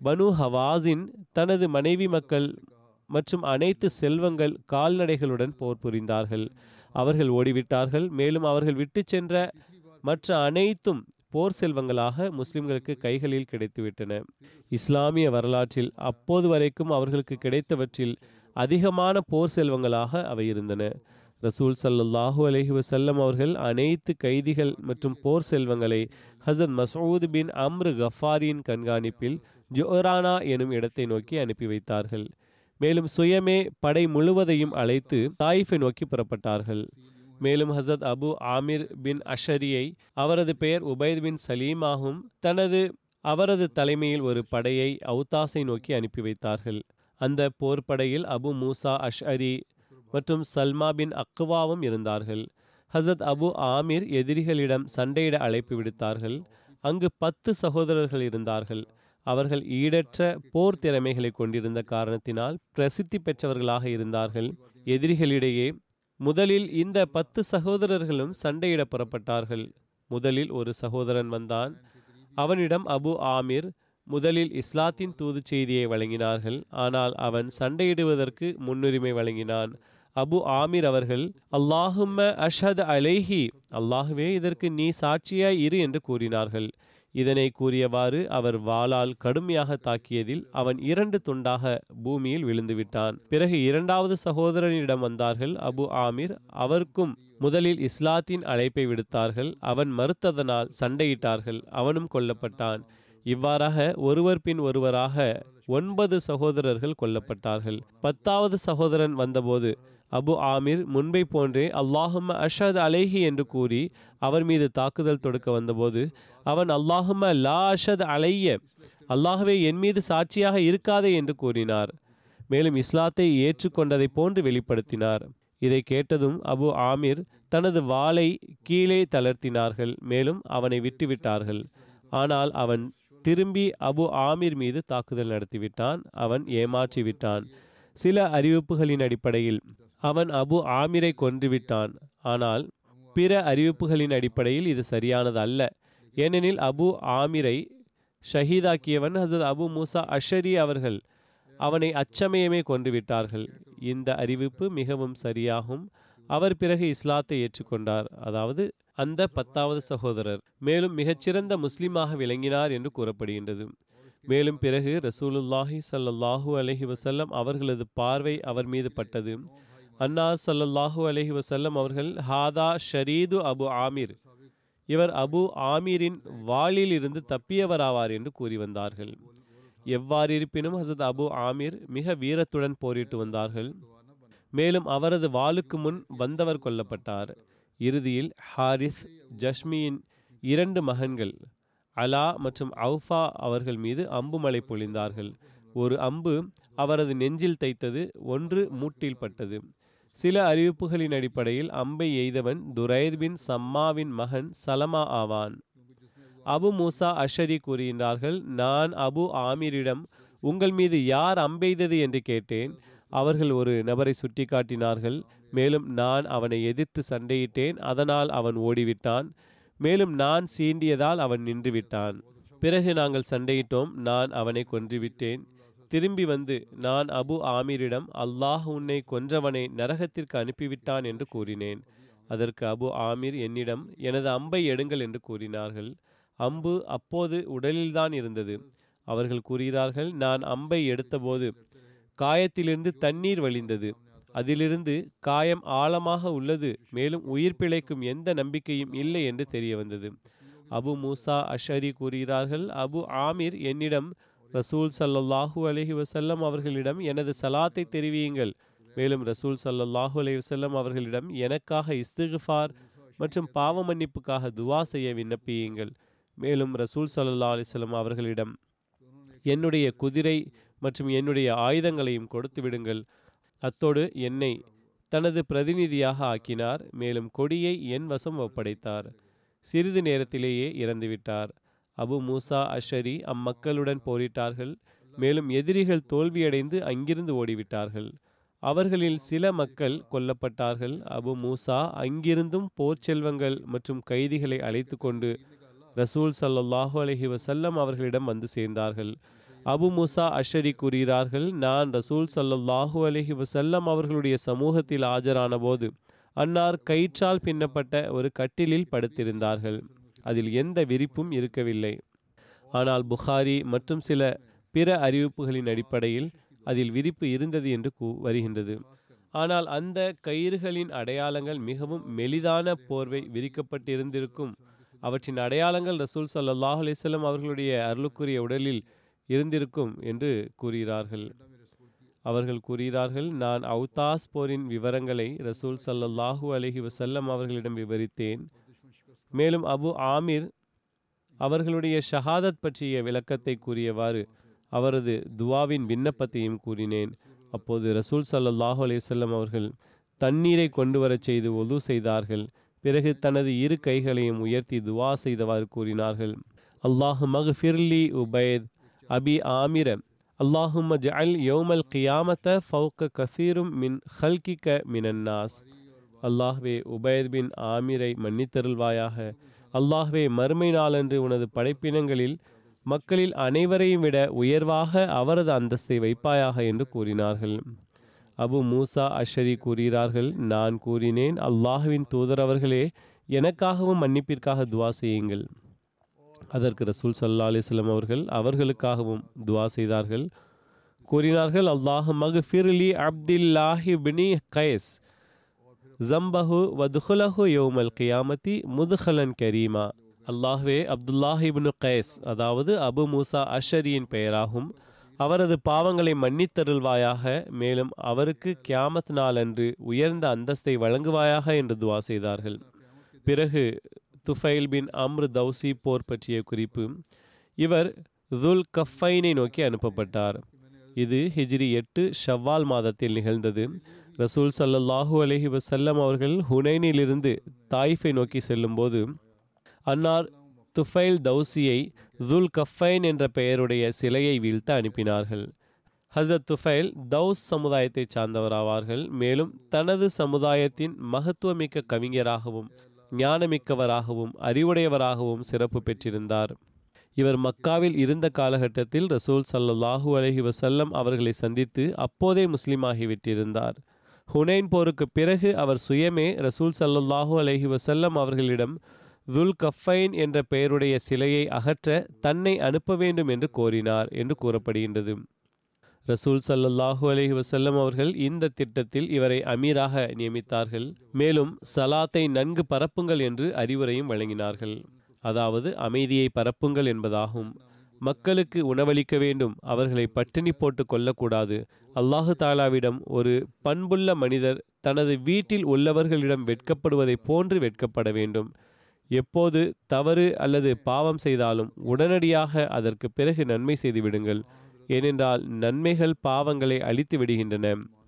பனு ஹவாஸின் தனது மனைவி மக்கள் மற்றும் அனைத்து செல்வங்கள் கால்நடைகளுடன் போர் புரிந்தார்கள். அவர்கள் ஓடிவிட்டார்கள். மேலும் அவர்கள் விட்டு சென்ற மற்ற அனைத்தும் போர் செல்வங்களாக முஸ்லிம்களுக்கு கைகளில் கிடைத்துவிட்டன. இஸ்லாமிய வரலாற்றில் அப்போது வரைக்கும் அவர்களுக்கு கிடைத்தவற்றில் அதிகமான போர் செல்வங்களாக அவை இருந்தன. ரசூல் ஸல்லல்லாஹு அலைஹி வஸல்லம் அவர்கள் அனைத்து கைதிகள் மற்றும் போர் செல்வங்களை ஹஸரத் மஸ்ஊத் பின் அம்ரு கஃபாரியின் கண்காணிப்பில் ஜொஹரானா எனும் இடத்தை நோக்கி அனுப்பி வைத்தார்கள். மேலும் சுயமே படை முழுவதையும் அழைத்து தாயிஃபை நோக்கி புறப்பட்டார்கள். மேலும் ஹஸரத் அபு ஆமிர் பின் அஷரியை, அவரது பெயர் உபைத் பின் சலீமாகும், தனது அவரது தலைமையில் ஒரு படையை அவுதாஸை நோக்கி அனுப்பி வைத்தார்கள். அந்த போர் படையில் அபு மூசா அஷ்அரி மற்றும் சல்மா பின் அக்வாவும் இருந்தார்கள். ஹஸரத் அபு ஆமிர் எதிரிகளிடம் சண்டையிட அழைப்பு விடுத்தார்கள். அங்கு பத்து சகோதரர்கள் இருந்தார்கள். அவர்கள் ஈடற்ற போர் திறமைகளை கொண்டிருந்த காரணத்தினால் பிரசித்தி பெற்றவர்களாக இருந்தார்கள். எதிரிகளிடையே முதலில் இந்த பத்து சகோதரர்களும் சண்டையிட புறப்பட்டார்கள். முதலில் ஒரு சகோதரன் வந்தான். அவனிடம் அபு ஆமிர் முதலில் இஸ்லாத்தின் தூது செய்தியை வழங்கினார்கள். ஆனால் அவன் சண்டையிடுவதற்கு முன்னுரிமை வழங்கினான். அபு ஆமிர் அவர்கள், அல்லாஹும்ம அஷ்ஹது அலைஹி, அல்லாஹுவே இதற்கு நீ சாட்சியாய் இரு என்று கூறினார்கள். இதனை கூறியவாறு அவர் வாளால் கடுமையாக தாக்கியதில் அவன் இரண்டு துண்டாக பூமியில் விழுந்துவிட்டான். பிறகு இரண்டாவது சகோதரனிடம் வந்தார்கள். அபு ஆமிர் அவருக்கும் முதலில் இஸ்லாத்தின் அழைப்பை விடுத்தார்கள். அவன் மறுத்ததனால் சண்டையிட்டார்கள். அவனும் கொல்லப்பட்டான். இவ்வாறாக ஒருவர் பின் ஒருவராக ஒன்பது சகோதரர்கள் கொல்லப்பட்டார்கள். பத்தாவது சகோதரன் வந்தபோது அபு ஆமிர் முன்பை போன்றே அல்லாஹும்ம அஷ்ஹது அலைஹி என்று கூறி அவர் மீது தாக்குதல் தொடுக்க வந்தபோது அவன் அல்லாஹும்ம லா அஷ்ஹது அலைய, அல்லாஹுவே என் மீது சாட்சியாக இருக்காதே என்று கூறினார். மேலும் இஸ்லாத்தை ஏற்றுக்கொண்டதை போன்று வெளிப்படுத்தினார். இதை கேட்டதும் அபு ஆமிர் தனது வாளை கீழே தளர்த்தினார்கள். மேலும் அவனை விட்டுவிட்டார்கள். ஆனால் அவன் திரும்பி அபு ஆமிர் மீது தாக்குதல் நடத்திவிட்டான். அவன் ஏமாற்றிவிட்டான். சில அறிவிப்புகளின் அடிப்படையில் அவன் அபு ஆமிரை கொன்றுவிட்டான். ஆனால் பிற அறிவிப்புகளின் அடிப்படையில் இது சரியானது அல்ல. ஏனெனில் அபு ஆமிரை ஷஹீதாக்கியவன் ஹஸரத் அபு மூசா அஷரி அவர்கள். அவனை அச்சமயமே கொன்றுவிட்டார்கள். இந்த அறிவிப்பு மிகவும் சரியாகும். அவர் பிறகு இஸ்லாத்தை ஏற்றுக்கொண்டார், அதாவது அந்த பத்தாவது சகோதரர். மேலும் மிகச்சிறந்த முஸ்லிமாக விளங்கினார் என்று கூறப்படுகின்றது. மேலும் பிறகு ரசூலுல்லாஹி ஸல்லல்லாஹு அலைஹி வஸல்லம் அவர்களது பார்வை அவர் மீது பட்டது. அன்னார் ஸல்லல்லாஹு அலைஹி வஸல்லம் அவர்கள், ஹாதா ஷரீது அபு ஆமிர், இவர் அபு ஆமீரின் வாளில் இருந்து தப்பியவராவார் என்று கூறி வந்தார்கள். எவ்வாறிருப்பினும் ஹஸரத் அபு ஆமிர் மிக வீரத்துடன் போரிட்டு வந்தார்கள். மேலும் அவரது வாளுக்கு முன் வந்தவர் கொல்லப்பட்டார். இறுதியில் ஹாரிஸ் ஜஷ்மியின் இரண்டு மகன்கள் அலா மற்றும் அவுஃபா அவர்கள் மீது அம்பு மழை பொழிந்தார்கள். ஒரு அம்பு அவரது நெஞ்சில் தைத்தது, ஒன்று மூட்டில் பட்டது. சில அறிவிப்புகளின் அடிப்படையில் அம்பை எய்தவன் துரைத் பின் சம்மாவின் மகன் சலமா ஆவான். அபு மூசா அஷரி கூறுகின்றார்கள், நான் அபு ஆமீரிடம் உங்கள் மீது யார் அம்பெய்தது என்று கேட்டேன். அவர்கள் ஒரு நபரை சுட்டி காட்டினார்கள். மேலும் நான் அவனை எதிர்த்து சண்டையிட்டேன். அதனால் அவன் ஓடிவிட்டான். மேலும் நான் சீண்டியதால் அவன் நின்றுவிட்டான். பிறகு நாங்கள் சண்டையிட்டோம். நான் அவனை கொன்றுவிட்டேன். திரும்பி வந்து நான் அபு ஆமீரிடம், அல்லாஹ் உன்னை கொன்றவனை நரகத்திற்கு அனுப்பிவிட்டான் என்று கூறினேன். அதற்கு அபு ஆமீர் என்னிடம் எனது அம்பை எடுங்கள் என்று கூறினார்கள். அம்பு அப்போது உடலில்தான் இருந்தது. அவர்கள் கூறுகிறார்கள், நான் அம்பை எடுத்தபோது காயத்திலிருந்து தண்ணீர் வழிந்தது. அதிலிருந்து காயம் ஆழமாக உள்ளது. மேலும் உயிர் பிழைக்கும் எந்த நம்பிக்கையும் இல்லை என்று தெரிய வந்தது. அபு மூசா அஷரி கூறுகிறார்கள், அபு ஆமீர் என்னிடம், ரசூல் ஸல்லல்லாஹு அலைஹி வஸல்லம் அவர்களிடம் எனது சலாத்தை தெரிவியுங்கள். மேலும் ரசூல் ஸல்லல்லாஹு அலைஹி வஸல்லம் அவர்களிடம் எனக்காக இஸ்திக்ஃபார் மற்றும் பாவ மன்னிப்புக்காக துவா செய்ய விண்ணப்பியுங்கள். மேலும் ரசூல் ஸல்லல்லாஹு அலைஹி வஸல்லம் அவர்களிடம் என்னுடைய குதிரை மற்றும் என்னுடைய ஆயுதங்களையும் கொடுத்து விடுங்கள். அத்தோடு என்னை தனது பிரதிநிதியாக ஆக்கினார். மேலும் கொடியை என் வசம் ஒப்படைத்தார். சிறிது நேரத்திலேயே இறந்துவிட்டார். அபு மூசா அஷரி அம்மக்களுடன் போரிட்டார்கள். மேலும் எதிரிகள் தோல்வியடைந்து அங்கிருந்து ஓடிவிட்டார்கள். அவர்களில் சில மக்கள் கொல்லப்பட்டார்கள். அபு மூசா அங்கிருந்தும் போர் செல்வங்கள் மற்றும் கைதிகளை அழைத்து கொண்டு ரசூல் ஸல்லல்லாஹு அலைஹி வஸல்லம் அவர்களிடம் வந்து சேர்ந்தார்கள். அபு மூசா அஷரி கூறுகிறார்கள், நான் ரசூல் ஸல்லல்லாஹு அலைஹி வஸல்லம் அவர்களுடைய சமூகத்தில் ஆஜரான போது அன்னார் கயிற்றால் பின்னப்பட்ட ஒரு கட்டிலில் படுத்திருந்தார்கள். அதில் எந்த விரிப்பும் இருக்கவில்லை. ஆனால் புகாரி மற்றும் சில பிற அறிவிப்புகளின் அடிப்படையில் அதில் விரிப்பு இருந்தது என்று கூ வருகின்றது. ஆனால் அந்த கயிறுகளின் அடையாளங்கள் மிகவும் மெலிதான போர்வை விரிக்கப்பட்டிருந்திருக்கும். அவற்றின் அடையாளங்கள் ரசூல் ஸல்லல்லாஹு அலைஹி வஸல்லம் அவர்களுடைய அருளுக்குரிய உடலில் இருந்திருக்கும் என்று கூறுகிறார்கள். அவர்கள் கூறுகிறார்கள், நான் அவுதாஸ் போரின் விவரங்களை ரசூல் ஸல்லல்லாஹு அலைஹி வஸல்லம் அவர்களிடம் விவரித்தேன். மேலும் அபு ஆமிர் அவர்களுடைய ஷஹாதத் பற்றிய விளக்கத்தை கூறியவாறு அவரது துவாவின் விண்ணப்பத்தையும் கூறினேன். அப்போது ரசூல் ஸல்லல்லாஹு அலைஹி வஸல்லம் அவர்கள் தண்ணீரை கொண்டு வரச் செய்து ஒது செய்தார்கள். பிறகு தனது இரு கைகளையும் உயர்த்தி துவா செய்தவாறு கூறினார்கள், அல்லாஹு மக்ஃபிர்லி உபைத் அபி ஆமிர அல்லாஹும்ம ஜஅல் யௌமல் கியாமத ஃபௌக கஸீரும் மின் ஹல்கிக மினன்னாஸ். அல்லாஹ்வே, உபைத் பின் ஆமிரை மன்னித்தருள்வாயாக. அல்லாஹ்வே, மறுமை நாளன்று உனது படைப்பினங்களில் மக்களில் அனைவரையும் விட உயர்வாக அவரது அந்தஸ்தை வைப்பாயாக என்று கூறினார்கள். அபு மூசா அஷரி கூறுகிறார்கள், நான் கூறினேன், அல்லாஹ்வின் தூதரவர்களே, எனக்காகவும் மன்னிப்பிற்காக துவா செய்யுங்கள். அதற்கு ரசூல் ஸல்லல்லாஹு அலைஹி வஸல்லம் அவர்கள் அவர்களுக்காகவும் துவா செய்தார்கள். கூறினார்கள், அல்லாஹ் மக்ஃபிர்லி அப்துல்லாஹி பின் கைஸ் ஜம்பஹு வதுஹுலஹு யௌமல் கியாமத்தி முதுஹலன் கரீமா. அல்லாஹ்வே, அப்துல்லாஹி பின் கைஸ் அதாவது அபு மூசா அஷரியின் பெயராகும், அவரது பாவங்களை மன்னித்தருள்வாயாக. மேலும் அவருக்கு கியாமத் நாளன்று உயர்ந்த அந்தஸ்தை வழங்குவாயாக என்று துவா செய்தார்கள். பிறகு துஃபைல் பின் அம்ரு தௌசி போர் பற்றிய குறிப்பு. இவர் துல் கஃபைனை நோக்கி அனுப்பப்பட்டார். இது ஹிஜ்ரி எட்டு ஷவ்வால் மாதத்தில் நிகழ்ந்தது. ரசூல் ஸல்லல்லாஹு அலைஹி வஸல்லம் அவர்கள் ஹுனைனிலிருந்து தாயிஃபை நோக்கி செல்லும்போது அன்னார் துஃபைல் தௌசியை துல் கஃபைன் என்ற பெயருடைய சிலையை வீழ்த்த அனுப்பினார்கள். ஹசரத் துஃபைல் தௌஸ் சமுதாயத்தை சார்ந்தவராவார்கள். மேலும் தனது சமுதாயத்தின் மகத்துவமிக்க கவிஞராகவும் ஞானமிக்கவராகவும் அறிவுடையவராகவும் சிறப்பு பெற்றிருந்தார். இவர் மக்காவில் இருந்த காலகட்டத்தில் ரசூல் ஸல்லல்லாஹு அலைஹி வஸல்லம் அவர்களை சந்தித்து அப்போதே முஸ்லீமாகிவிட்டிருந்தார். ஹுனைன் போருக்கு பிறகு அவர் சுயமே ரசூல் ஸல்லல்லாஹு அலைஹி வஸல்லம் அவர்களிடம் துல் கஃபைன் என்ற பெயருடைய சிலையை அகற்ற தன்னை அனுப்ப வேண்டும் என்று கோரினார் என்று கூறப்படுகின்றது. ரசூல் ஸல்லல்லாஹு அலைஹி வஸல்லம் அவர்கள் இந்த திட்டத்தில் இவரை அமீராக நியமித்தார்கள். மேலும் சலாத்தை நன்கு பரப்புங்கள் என்று அறிவுரையும் வழங்கினார்கள். அதாவது அமைதியை பரப்புங்கள் என்பதாகும். மக்களுக்கு உணவளிக்க வேண்டும், அவர்களை பட்டினி போட்டு கொள்ளக்கூடாது. அல்லாஹு தாலாவிடம் ஒரு பண்புள்ள மனிதர் தனது வீட்டில் உள்ளவர்களிடம் வெட்கப்படுவதை போன்று வெட்கப்பட வேண்டும். எப்போது தவறு அல்லது பாவம் செய்தாலும் உடனடியாக அதற்கு பிறகு நன்மை செய்து விடுங்கள். ஏனென்றால் நன்மைகள் பாவங்களை அழித்து விடுகின்றன.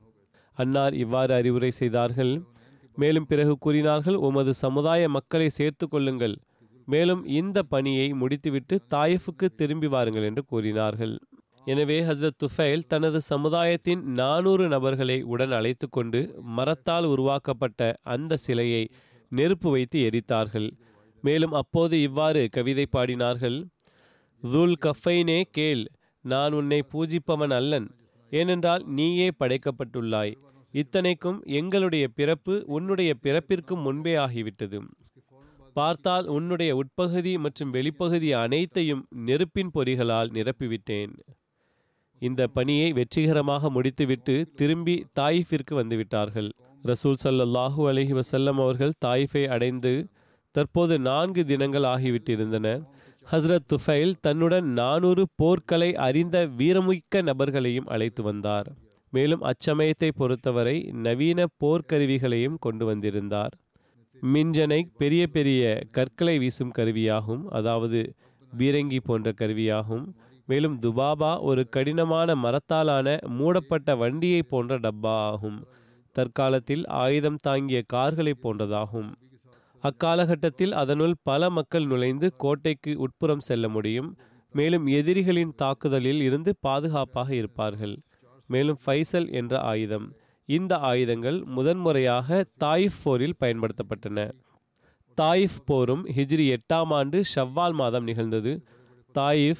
அன்னார் இவ்வாறு அறிவுரை செய்தார்கள். மேலும் பிறகு கூறினார்கள், உமது சமுதாய மக்களை சேர்த்து கொள்ளுங்கள். மேலும் இந்த பணியை முடித்துவிட்டு தாயிஃபுக்கு திரும்பி வாருங்கள் என்று கூறினார்கள். எனவே ஹஸ்ரத் துஃபைல் தனது சமுதாயத்தின் நானூறு நபர்களை உடன் அழைத்து கொண்டு மரத்தால் உருவாக்கப்பட்ட அந்த சிலையை நெருப்பு வைத்து எரித்தார்கள். மேலும் அப்போது இவ்வாறு கவிதை பாடினார்கள், துல் கஃபைனே கேள், நான் உன்னை பூஜிப்பவன் அல்லன், ஏனென்றால் நீயே படைக்கப்பட்டுள்ளாய். இத்தனைக்கும் எங்களுடைய பிறப்பு உன்னுடைய பிறப்பிற்கும் முன்பே ஆகிவிட்டது. பார்த்தால் உன்னுடைய உட்பகுதி மற்றும் வெளிப்பகுதி அனைத்தையும் நெருப்பின் பொறிகளால் நிரப்பிவிட்டேன். இந்த பணியை வெற்றிகரமாக முடித்துவிட்டு திரும்பி தாயிஃபிற்கு வந்துவிட்டார்கள். ரசூல் ஸல்லல்லாஹு அலைஹி வஸல்லம் அவர்கள் தாயிஃபை அடைந்து தற்போது நான்கு தினங்கள் ஆகிவிட்டிருந்தன. ஹஸ்ரத் துஃபைல் தன்னுடன் நானூறு போர்க்களை அறிந்த வீரமிக்க நபர்களையும் அழைத்து வந்தார். மேலும் அச்சமயத்தை பொறுத்தவரை நவீன போர்க்கருவிகளையும் கொண்டு வந்திருந்தார். மின்ஜனை பெரிய பெரிய கற்களை வீசும் கருவியாகும், அதாவது பீரங்கி போன்ற கருவியாகும். மேலும் துபாபா ஒரு கடினமான மரத்தாலான மூடப்பட்ட வண்டியை போன்ற டப்பா ஆகும். தற்காலத்தில் ஆயுதம் தாங்கிய கார்களை போன்றதாகும். அக்காலகட்டத்தில் அதனுள் பல மக்கள் நுழைந்து கோட்டைக்கு உட்புறம் செல்ல முடியும். மேலும் எதிரிகளின் தாக்குதலில் இருந்து பாதுகாப்பாக இருப்பார்கள். மேலும் ஃபைசல் என்ற ஆயுதம். இந்த ஆயுதங்கள் முதன்முறையாக தாயிஃப் போரில் பயன்படுத்தப்பட்டன. தாயிஃப் போரும் ஹிஜ்ரி எட்டாம் ஆண்டு ஷவ்வால் மாதம் நிகழ்ந்தது. தாயிஃப்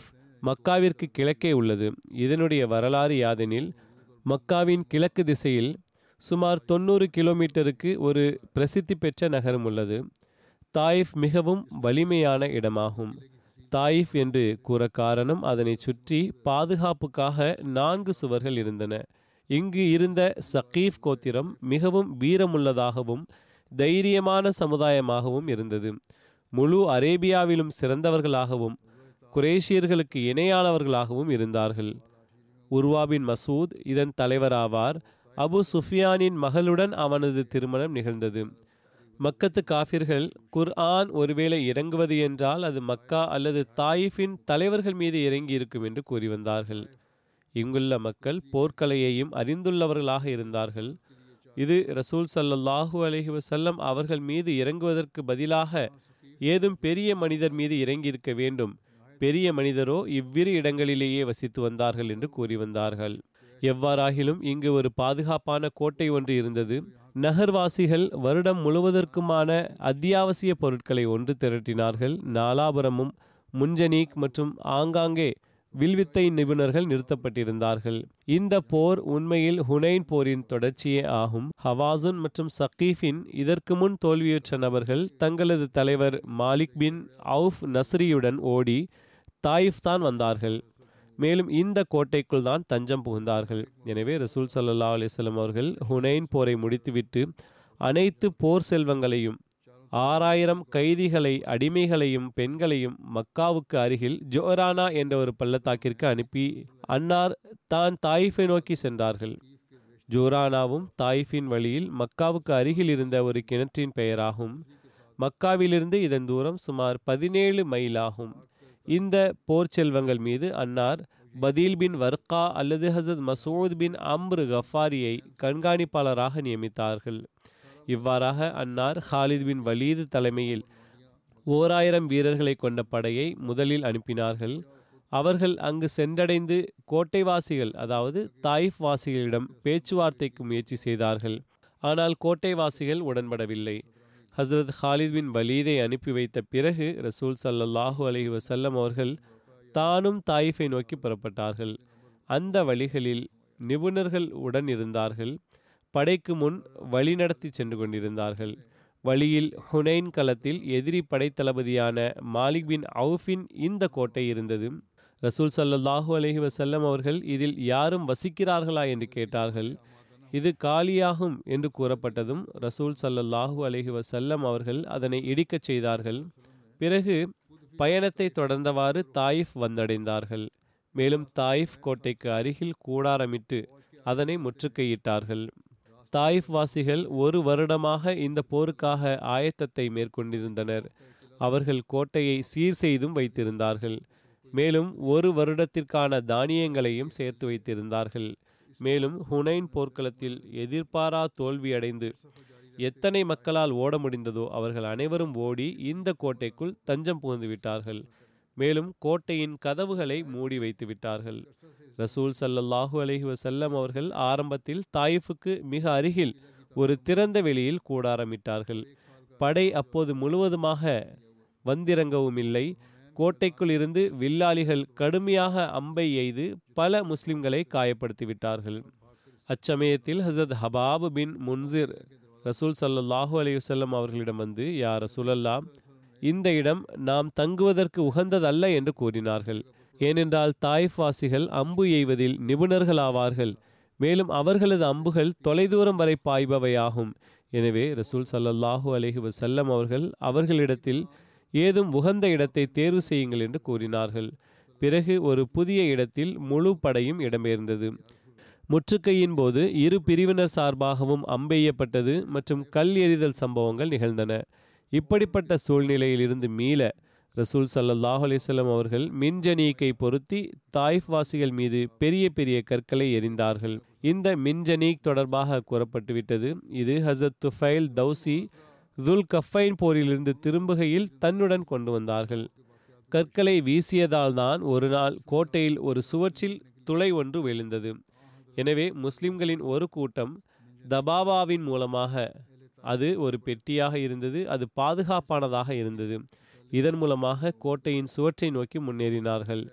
மக்காவிற்கு கிழக்கே உள்ளது. இதனுடைய வரலாறு யாதெனில், மக்காவின் கிழக்கு திசையில் சுமார் தொண்ணூறு கிலோமீட்டருக்கு ஒரு பிரசித்தி பெற்ற நகரம் உள்ளது. தாயிஃப் மிகவும் வலிமையான இடமாகும். தாயிஃப் என்று கூற காரணம், அதனை சுற்றி பாதுகாப்புக்காக நான்கு சுவர்கள் இருந்தன. இங்கு இருந்த சகீஃப் கோத்திரம் மிகவும் வீரமுள்ளதாகவும் தைரியமான சமுதாயமாகவும் இருந்தது. முழு அரேபியாவிலும் சிறந்தவர்களாகவும் குரேஷியர்களுக்கு இணையானவர்களாகவும் இருந்தார்கள். உர்வாபின் மசூத் இதன் தலைவராவார். அபு சுஃபியானின் மகளுடன் அவனது திருமணம் நிகழ்ந்தது. மக்கத்து காஃபிர்கள் குர்ஆன் ஒருவேளை இறங்குவது என்றால் அது மக்கா அல்லது தாயிஃபின் தலைவர்கள் மீது இறங்கி இருக்கும் என்று கூறி வந்தார்கள். இங்குள்ள மக்கள் போர்க்கலையையும் அறிந்துள்ளவர்களாக இருந்தார்கள். இது ரசூல் ஸல்லல்லாஹு அலைஹி வஸல்லம் அவர்கள் மீது இறங்குவதற்கு பதிலாக ஏதும் பெரிய மனிதர் மீது இறங்கியிருக்க வேண்டும். பெரிய மனிதரோ இவ்விரு இடங்களிலேயே வசித்து வந்தார்கள் என்று கூறி வந்தார்கள். எவ்வாறாகிலும் இங்கு ஒரு பாதுகாப்பான கோட்டை ஒன்று இருந்தது. நகர்வாசிகள் வருடம் முழுவதற்குமான அத்தியாவசிய பொருட்களை ஒன்று திரட்டினார்கள். நாலாபுரமும் முன்ஜனீக் மற்றும் ஆங்காங்கே வில்வித்தை நிபுணர்கள் நிறுத்தப்பட்டிருந்தார்கள். இந்த போர் உண்மையில் ஹுனைன் போரின் தொடர்ச்சியே ஆகும். ஹவாசுன் மற்றும் சகீஃபின் இதற்கு முன் தோல்வியுற்ற நபர்கள் தங்களது தலைவர் மாலிக் பின் அவுஃப் நஸ்ரியுடன் ஓடி தாயிஃப் தான் வந்தார்கள். மேலும் இந்த கோட்டைக்குள் தான் தஞ்சம் புகுந்தார்கள். எனவே ரசூல் ஸல்லல்லாஹு அலைஹி வஸல்லம் அவர்கள் ஹுனைன் போரை முடித்துவிட்டு அனைத்து போர் செல்வங்களையும் ஆறாயிரம் கைதிகளை, அடிமைகளையும் பெண்களையும் மக்காவுக்கு அருகில் ஜோரானா என்ற ஒரு பள்ளத்தாக்கிற்கு அனுப்பி அன்னார் தான் தாயிஃபை நோக்கி சென்றார்கள். ஜோரானாவும் தாயிஃபின் வழியில் மக்காவுக்கு அருகில் இருந்த ஒரு கிணற்றின் பெயராகும். மக்காவிலிருந்து இதன் தூரம் சுமார் பதினேழு மைல் ஆகும். இந்த போர் செல்வங்கள் மீது அன்னார் பதீல் பின் வர்கா அல்லது ஹசரத் மசூத் பின் அம்ரு கஃபாரியை கண்காணிப்பாளராக நியமித்தார்கள். இவ்வாறாக அன்னார் ஹாலித் பின் வலீது தலைமையில் ஓர் ஆயிரம் வீரர்களை கொண்ட படையை முதலில் அனுப்பினார்கள். அவர்கள் அங்கு சென்றடைந்து கோட்டைவாசிகள் அதாவது தாயிஃப் வாசிகளிடம் பேச்சுவார்த்தைக்கு முயற்சி செய்தார்கள். ஆனால் கோட்டைவாசிகள் உடன்படவில்லை. ஹசரத் ஹாலித் பின் வலீதை அனுப்பி வைத்த பிறகு ரசூல் ஸல்லல்லாஹு அலைஹி வஸல்லம் அவர்கள் தானும் தாயிஃபை நோக்கி புறப்பட்டார்கள். அந்த வழிகளில் நிபுணர்கள் உடன் இருந்தார்கள். படைக்கு முன் வழிநடத்தி சென்று கொண்டிருந்தார்கள். வழியில் ஹுனைன் களத்தில் எதிரி படைத்தளபதியான மாலிக் பின் அவுஃபின் இந்த கோட்டை இருந்தது. ரசூல் ஸல்லல்லாஹு அலைஹி வஸல்லம் அவர்கள் இதில் யாரும் வசிக்கிறார்களா என்று கேட்டார்கள். இது காலியாகும் என்று கூறப்பட்டதும் ரசூல் ஸல்லல்லாஹு அலைஹி வஸல்லம் அவர்கள் அதனை இடிக்கச் செய்தார்கள். பிறகு பயணத்தை தொடர்ந்தவாறு தாயிஃப் வந்தடைந்தார்கள். மேலும் தாயிஃப் கோட்டைக்கு அருகில் கூடாரமிட்டு அதனை முற்றுகையிட்டார்கள். தாயிஃப் வாசிகள் ஒரு வருடமாக இந்த போருக்காக ஆயத்தத்தை மேற்கொண்டிருந்தனர். அவர்கள் கோட்டையை சீர் செய்தும் வைத்திருந்தார்கள். மேலும் ஒரு வருடத்திற்கான தானியங்களையும் சேர்த்து வைத்திருந்தார்கள். மேலும் ஹுனைன் போர்க்களத்தில் எதிர்பாரா தோல்வியடைந்து எத்தனை மக்களால் ஓட முடிந்ததோ அவர்கள் அனைவரும் ஓடி இந்த கோட்டைக்குள் தஞ்சம் புகுந்து விட்டார்கள். மேலும் கோட்டையின் கதவுகளை மூடி வைத்து விட்டார்கள். ரசூல் ஸல்லல்லாஹு அலைஹி வஸல்லம் அவர்கள் ஆரம்பத்தில் தாயிஃபுக்கு மிக அருகில் ஒரு திறந்த வெளியில் கூடாரமிட்டார்கள். படை அப்போது முழுவதுமாக வந்திறங்கவும் இல்லை. கோட்டைக்குள் இருந்து வில்லாளிகள் கடுமையாக அம்பை எய்து பல முஸ்லிம்களை காயப்படுத்தி விட்டார்கள். அச்சமயத்தில் ஹசரத் ஹபாப் பின் முன்சிர் ரசூல் ஸல்லல்லாஹு அலைஹி வஸல்லம் அவர்களிடம் வந்து, யா ரசூலல்லாஹ், இந்த இடம் நாம் தங்குவதற்கு உகந்ததல்ல என்று கூறினார்கள். ஏனென்றால் தாயிஃப் வாசிகள் அம்பு எய்வதில் நிபுணர்களாவார்கள். மேலும் அவர்களது அம்புகள் தொலைதூரம் வரை பாய்பவையாகும். எனவே ரசூல் ஸல்லல்லாஹு அலைஹி வஸல்லம் அவர்கள் அவர்களிடத்தில் ஏதும் உகந்த இடத்தை தேர்வு செய்யுங்கள் என்று கூறினார்கள். பிறகு ஒரு புதிய இடத்தில் முழு படையும் இடம்பெயர்ந்தது. முற்றுகையின் போது இரு பிரிவினர் சார்பாகவும் அம்பெய்யப்பட்டது மற்றும் கல் எறிதல் சம்பவங்கள் நிகழ்ந்தன. இப்படிப்பட்ட சூழ்நிலையில் இருந்து மீள ரசூல் ஸல்லல்லாஹு அலைஹி வஸல்லம் அவர்கள் மின்ஜனீக்கை பொருத்தி தாயிஃப் வாசிகள் மீது பெரிய பெரிய கற்களை எறிந்தார்கள். இந்த மின்ஜனீக் தொடர்பாக கூறப்பட்டுவிட்டது. இது ஹசரத் துஃபைல் தௌசி துல் கஃபைன் போரிலிருந்து திரும்புகையில் தன்னுடன் கொண்டு வந்தார்கள். கற்களை வீசியதால் தான் ஒரு நாள் கோட்டையில் ஒரு சுவற்றில் துளை ஒன்று விழுந்தது. எனவே முஸ்லிம்களின் ஒரு கூட்டம் தபாபாவின் மூலமாக, அது ஒரு பெட்டியாக இருந்தது, அது பாதுகாப்பானதாக இருந்தது, இதன் மூலமாக கோட்டையின் சுவற்றை நோக்கி முன்னேறினார்கள்.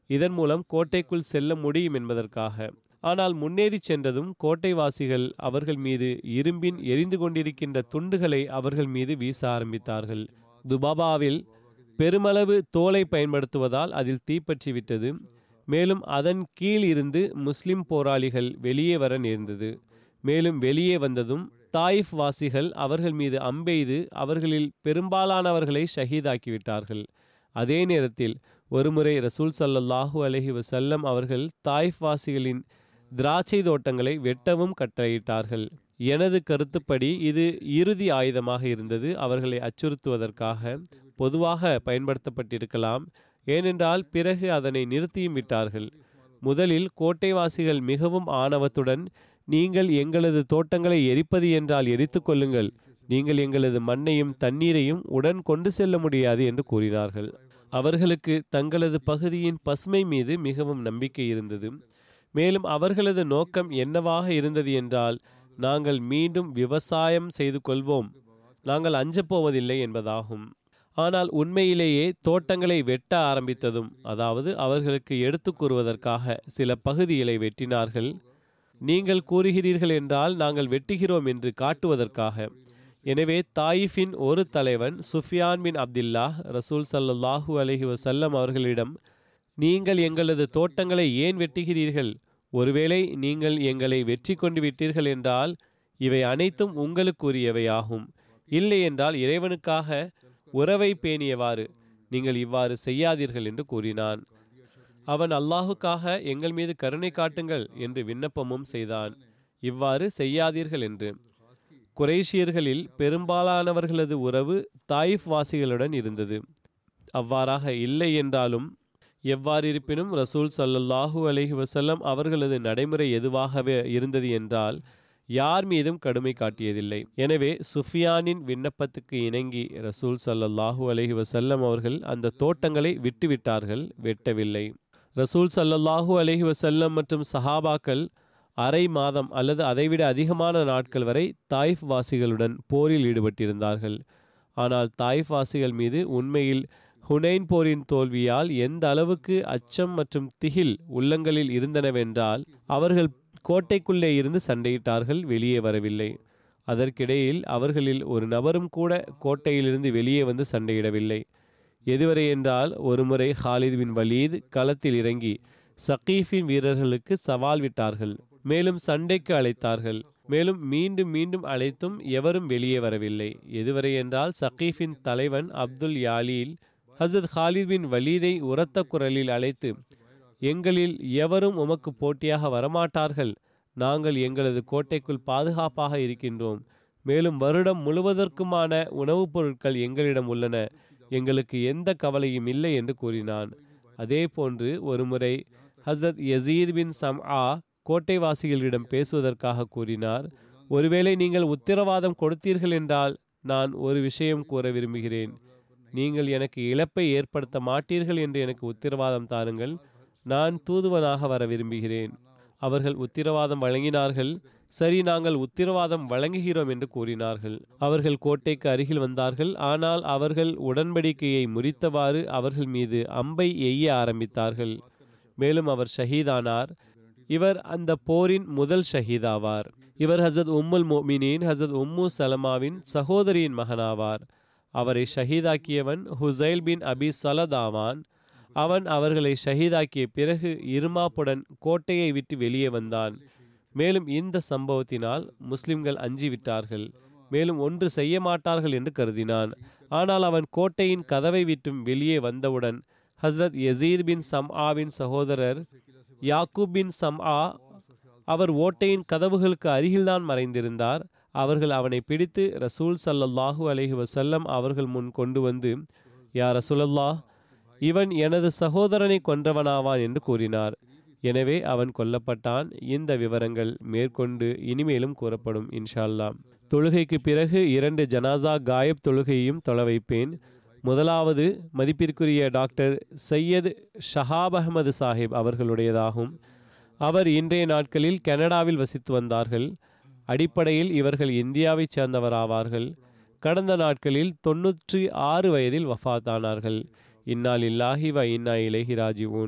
இதன் மூலம் கோட்டைக்குள் செல்ல முடியும் என்பதற்காக. ஆனால் முன்னேறி சென்றதும் கோட்டைவாசிகள் அவர்கள் மீது இரும்பின் எரிந்து கொண்டிருக்கின்ற துண்டுகளை அவர்கள் மீது வீச ஆரம்பித்தார்கள். துபாபாவில் பெருமளவு தோலை பயன்படுத்துவதால் அதில் தீப்பற்றி விட்டது. மேலும் அதன் கீழ் இருந்து முஸ்லிம் போராளிகள் வெளியே வர நேர்ந்தது. மேலும் வெளியே வந்ததும் தாயிஃப் வாசிகள் அவர்கள் மீது அம்பெய்து அவர்களில் பெரும்பாலானவர்களை ஷஹீதாக்கிவிட்டார்கள். அதே நேரத்தில் ஒருமுறை ரசூல் ஸல்லல்லாஹு அலைஹி வஸல்லம் அவர்கள் தாயிஃப் வாசிகளின் திராட்சை தோட்டங்களை வெட்டவும் கட்டளையிட்டார்கள். எனது கருத்துப்படி இது இறுதி ஆயுதமாக இருந்தது. அவர்களை அச்சுறுத்துவதற்காக பொதுவாக பயன்படுத்தப்பட்டிருக்கலாம். ஏனென்றால் பிறகு அதனை நிறுத்தியும் விட்டார்கள். முதலில் கோட்டைவாசிகள் மிகவும் ஆணவத்துடன், நீங்கள் எங்களது தோட்டங்களை எரிப்பது என்றால் எரித்து கொள்ளுங்கள், நீங்கள் எங்களது மண்ணையும் தண்ணீரையும் உடன் கொண்டு செல்ல முடியாது என்று கூறினார்கள். அவர்களுக்கு தங்களது பகுதியின் பசுமை மீது மிகவும் நம்பிக்கை இருந்தது. மேலும் அவர்களது நோக்கம் என்னவாக இருந்தது என்றால், நாங்கள் மீண்டும் விவசாயம் செய்து கொள்வோம், நாங்கள் அஞ்சப்போவதில்லை என்பதாகும். ஆனால் உண்மையிலேயே தோட்டங்களை வெட்ட ஆரம்பித்ததும், அதாவது அவர்களுக்கு எடுத்து கூறுவதற்காக சில பகுதிகளை வெட்டினார்கள். நீங்கள் கூறுகிறீர்கள் என்றால் நாங்கள் வெட்டுகிறோம் என்று காட்டுவதற்காக. எனவே தாயிஃபின் ஒரு தலைவன் சுஃபியான் பின் அப்துல்லா ரசூல் ஸல்லல்லாஹு அலைஹி வஸல்லம் அவர்களிடம், நீங்கள் எங்களது தோட்டங்களை ஏன் வெட்டுகிறீர்கள்? ஒருவேளை நீங்கள் எங்களை வெற்றி கொண்டு விட்டீர்கள் என்றால் இவை அனைத்தும் உங்களுக்குரியவையாகும். இல்லை என்றால் இறைவனுக்காக உறவை பேணியவாறு நீங்கள் இவ்வாறு செய்யாதீர்கள் என்று கூறினான். அவன் அல்லாஹுக்காக எங்கள் மீது கருணை காட்டுங்கள் என்று விண்ணப்பமும் செய்தான், இவ்வாறு செய்யாதீர்கள் என்று. குறைஷியர்களில் பெரும்பாலானவர்களது உறவு தாயிஃப் வாசிகளுடன் இருந்தது. அவ்வாறாக இல்லை என்றாலும் எவ்வாறிருப்பினும் ரசூல் ஸல்லல்லாஹு அலைஹி வஸல்லம் அவர்களது நடைமுறை எதுவாகவே இருந்தது என்றால் யார் மீதும் கடுமை காட்டியதில்லை. எனவே சுஃபியானின் விண்ணப்பத்துக்கு இணங்கி ரசூல் ஸல்லல்லாஹு அலைஹி வஸல்லம் அவர்கள் அந்த தோட்டங்களை விட்டுவிட்டார்கள், வெட்டவில்லை. ரசூல் ஸல்லல்லாஹு அலைஹி வஸல்லம் மற்றும் சஹாபாக்கள் அரை மாதம் அல்லது அதைவிட அதிகமான நாட்கள் வரை தாயிஃப் வாசிகளுடன் போரில் ஈடுபட்டிருந்தார்கள். ஆனால் தாயிஃப் வாசிகள் மீது உண்மையில் ஹுனைன் போரின் தோல்வியால் எந்த அளவுக்கு அச்சம் மற்றும் திகில் உள்ளங்களில் இருந்தனவென்றால் அவர்கள் கோட்டைக்குள்ளே இருந்து சண்டையிட்டார்கள், வெளியே வரவில்லை. அதற்கிடையில் அவர்களில் ஒரு நபரும் கூட கோட்டையிலிருந்து வெளியே வந்து சண்டையிடவில்லை. எதுவரை என்றால் ஒருமுறை ஹாலித் பின் வலீத் களத்தில் இறங்கி சகீஃபின் வீரர்களுக்கு சவால் விட்டார்கள். மேலும் சண்டைக்கு அழைத்தார்கள். மேலும் மீண்டும் மீண்டும் அழைத்தும் எவரும் வெளியே வரவில்லை. எதுவரை என்றால் சகீஃபின் தலைவன் அப்துல் யாலீல் ஹசரத் ஹாலித் பின் வலீதை உரத்த குரலில் அழைத்து, எங்களில் எவரும் உமக்கு போட்டியாக வரமாட்டார்கள், நாங்கள் எங்களது கோட்டைக்குள் பாதுகாப்பாக இருக்கின்றோம், மேலும் வருடம் முழுவதற்குமான உணவுப் பொருட்கள் எங்களிடம் உள்ளன, எங்களுக்கு எந்த கவலையும் இல்லை என்று கூறினான். அதே போன்று ஒருமுறை ஹசரத் யசீத் பின் சம்ஆ கோட்டைவாசிகளிடம் பேசுவதற்காக கூறினார், ஒருவேளை நீங்கள் உத்தரவாதம் கொடுத்தீர்கள் என்றால் நான் ஒரு விஷயம் கூற விரும்புகிறேன். நீங்கள் எனக்கு இழப்பை ஏற்படுத்த மாட்டீர்கள் என்று எனக்கு உத்தரவாதம் தாருங்கள், நான் தூதுவனாக வர விரும்புகிறேன். அவர்கள் உத்தரவாதம் வழங்கினார்கள். சரி, நாங்கள் உத்தரவாதம் வழங்குகிறோம் என்று கூறினார்கள். அவர்கள் கோட்டைக்கு அருகில் வந்தார்கள். ஆனால் அவர்கள் உடன்படிக்கையை முறித்தவாறு அவர்கள் மீது அம்பை எய்ய ஆரம்பித்தார்கள். மேலும் அவர் ஷஹீதானார். இவர் அந்த போரின் முதல் ஷஹீதாவார். இவர் ஹசரத் உம்முல் மோமினின் ஹசரத் உம்மு சலமாவின் சகோதரியின் மகனாவார். அவரை ஷஹீதாக்கியவன் ஹுசைல் பின் அபி சலதாவான். அவன் அவர்களை ஷஹீதாக்கிய பிறகு இருமாப்புடன் கோட்டையை விட்டு வெளியே வந்தான். மேலும் இந்த சம்பவத்தினால் முஸ்லிம்கள் அஞ்சிவிட்டார்கள். மேலும் ஒன்று செய்ய மாட்டார்கள் என்று கருதினான். ஆனால் அவன் கோட்டையின் கதவை விட்டும் வெளியே வந்தவுடன் ஹஸ்ரத் யசீத் பின் சம்ஆவின் சகோதரர் யாக்கூப் பின் சம்ஆ அவர் ஓட்டையின் கதவுகளுக்கு அருகில்தான் மறைந்திருந்தார். அவர்கள் அவனை பிடித்து ரசூல் ஸல்லல்லாஹு அலைஹி வஸல்லம் அவர்கள் முன் கொண்டு வந்து, யா ரசூலல்லாஹ், இவன் எனது சகோதரனை கொன்றவனாவான் என்று கூறினார். எனவே அவன் கொல்லப்பட்டான். இந்த விவரங்கள் மேற்கொண்டு இனிமேலும் கூறப்படும் இன்ஷா அல்லாஹ். தொழுகைக்கு பிறகு இரண்டு ஜனாசா காயப் தொழுகையையும் தொழ வைப்பேன். முதலாவது மதிப்பிற்குரிய டாக்டர் சையத் ஷஹாப் அஹமது சாஹிப் அவர்களுடையதாகும். அவர் இன்றைய நாட்களில் கனடாவில் வசித்து வந்தார்கள். அடிப்படையில் இவர்கள் இந்தியாவைச் சேர்ந்தவராவார்கள். கடந்த நாட்களில் தொன்னூற்றி ஆறு வயதில் வஃபாத்தானார்கள். இன்னா லில்லாஹி வ இன்னா இலைஹி ராஜிஊன்.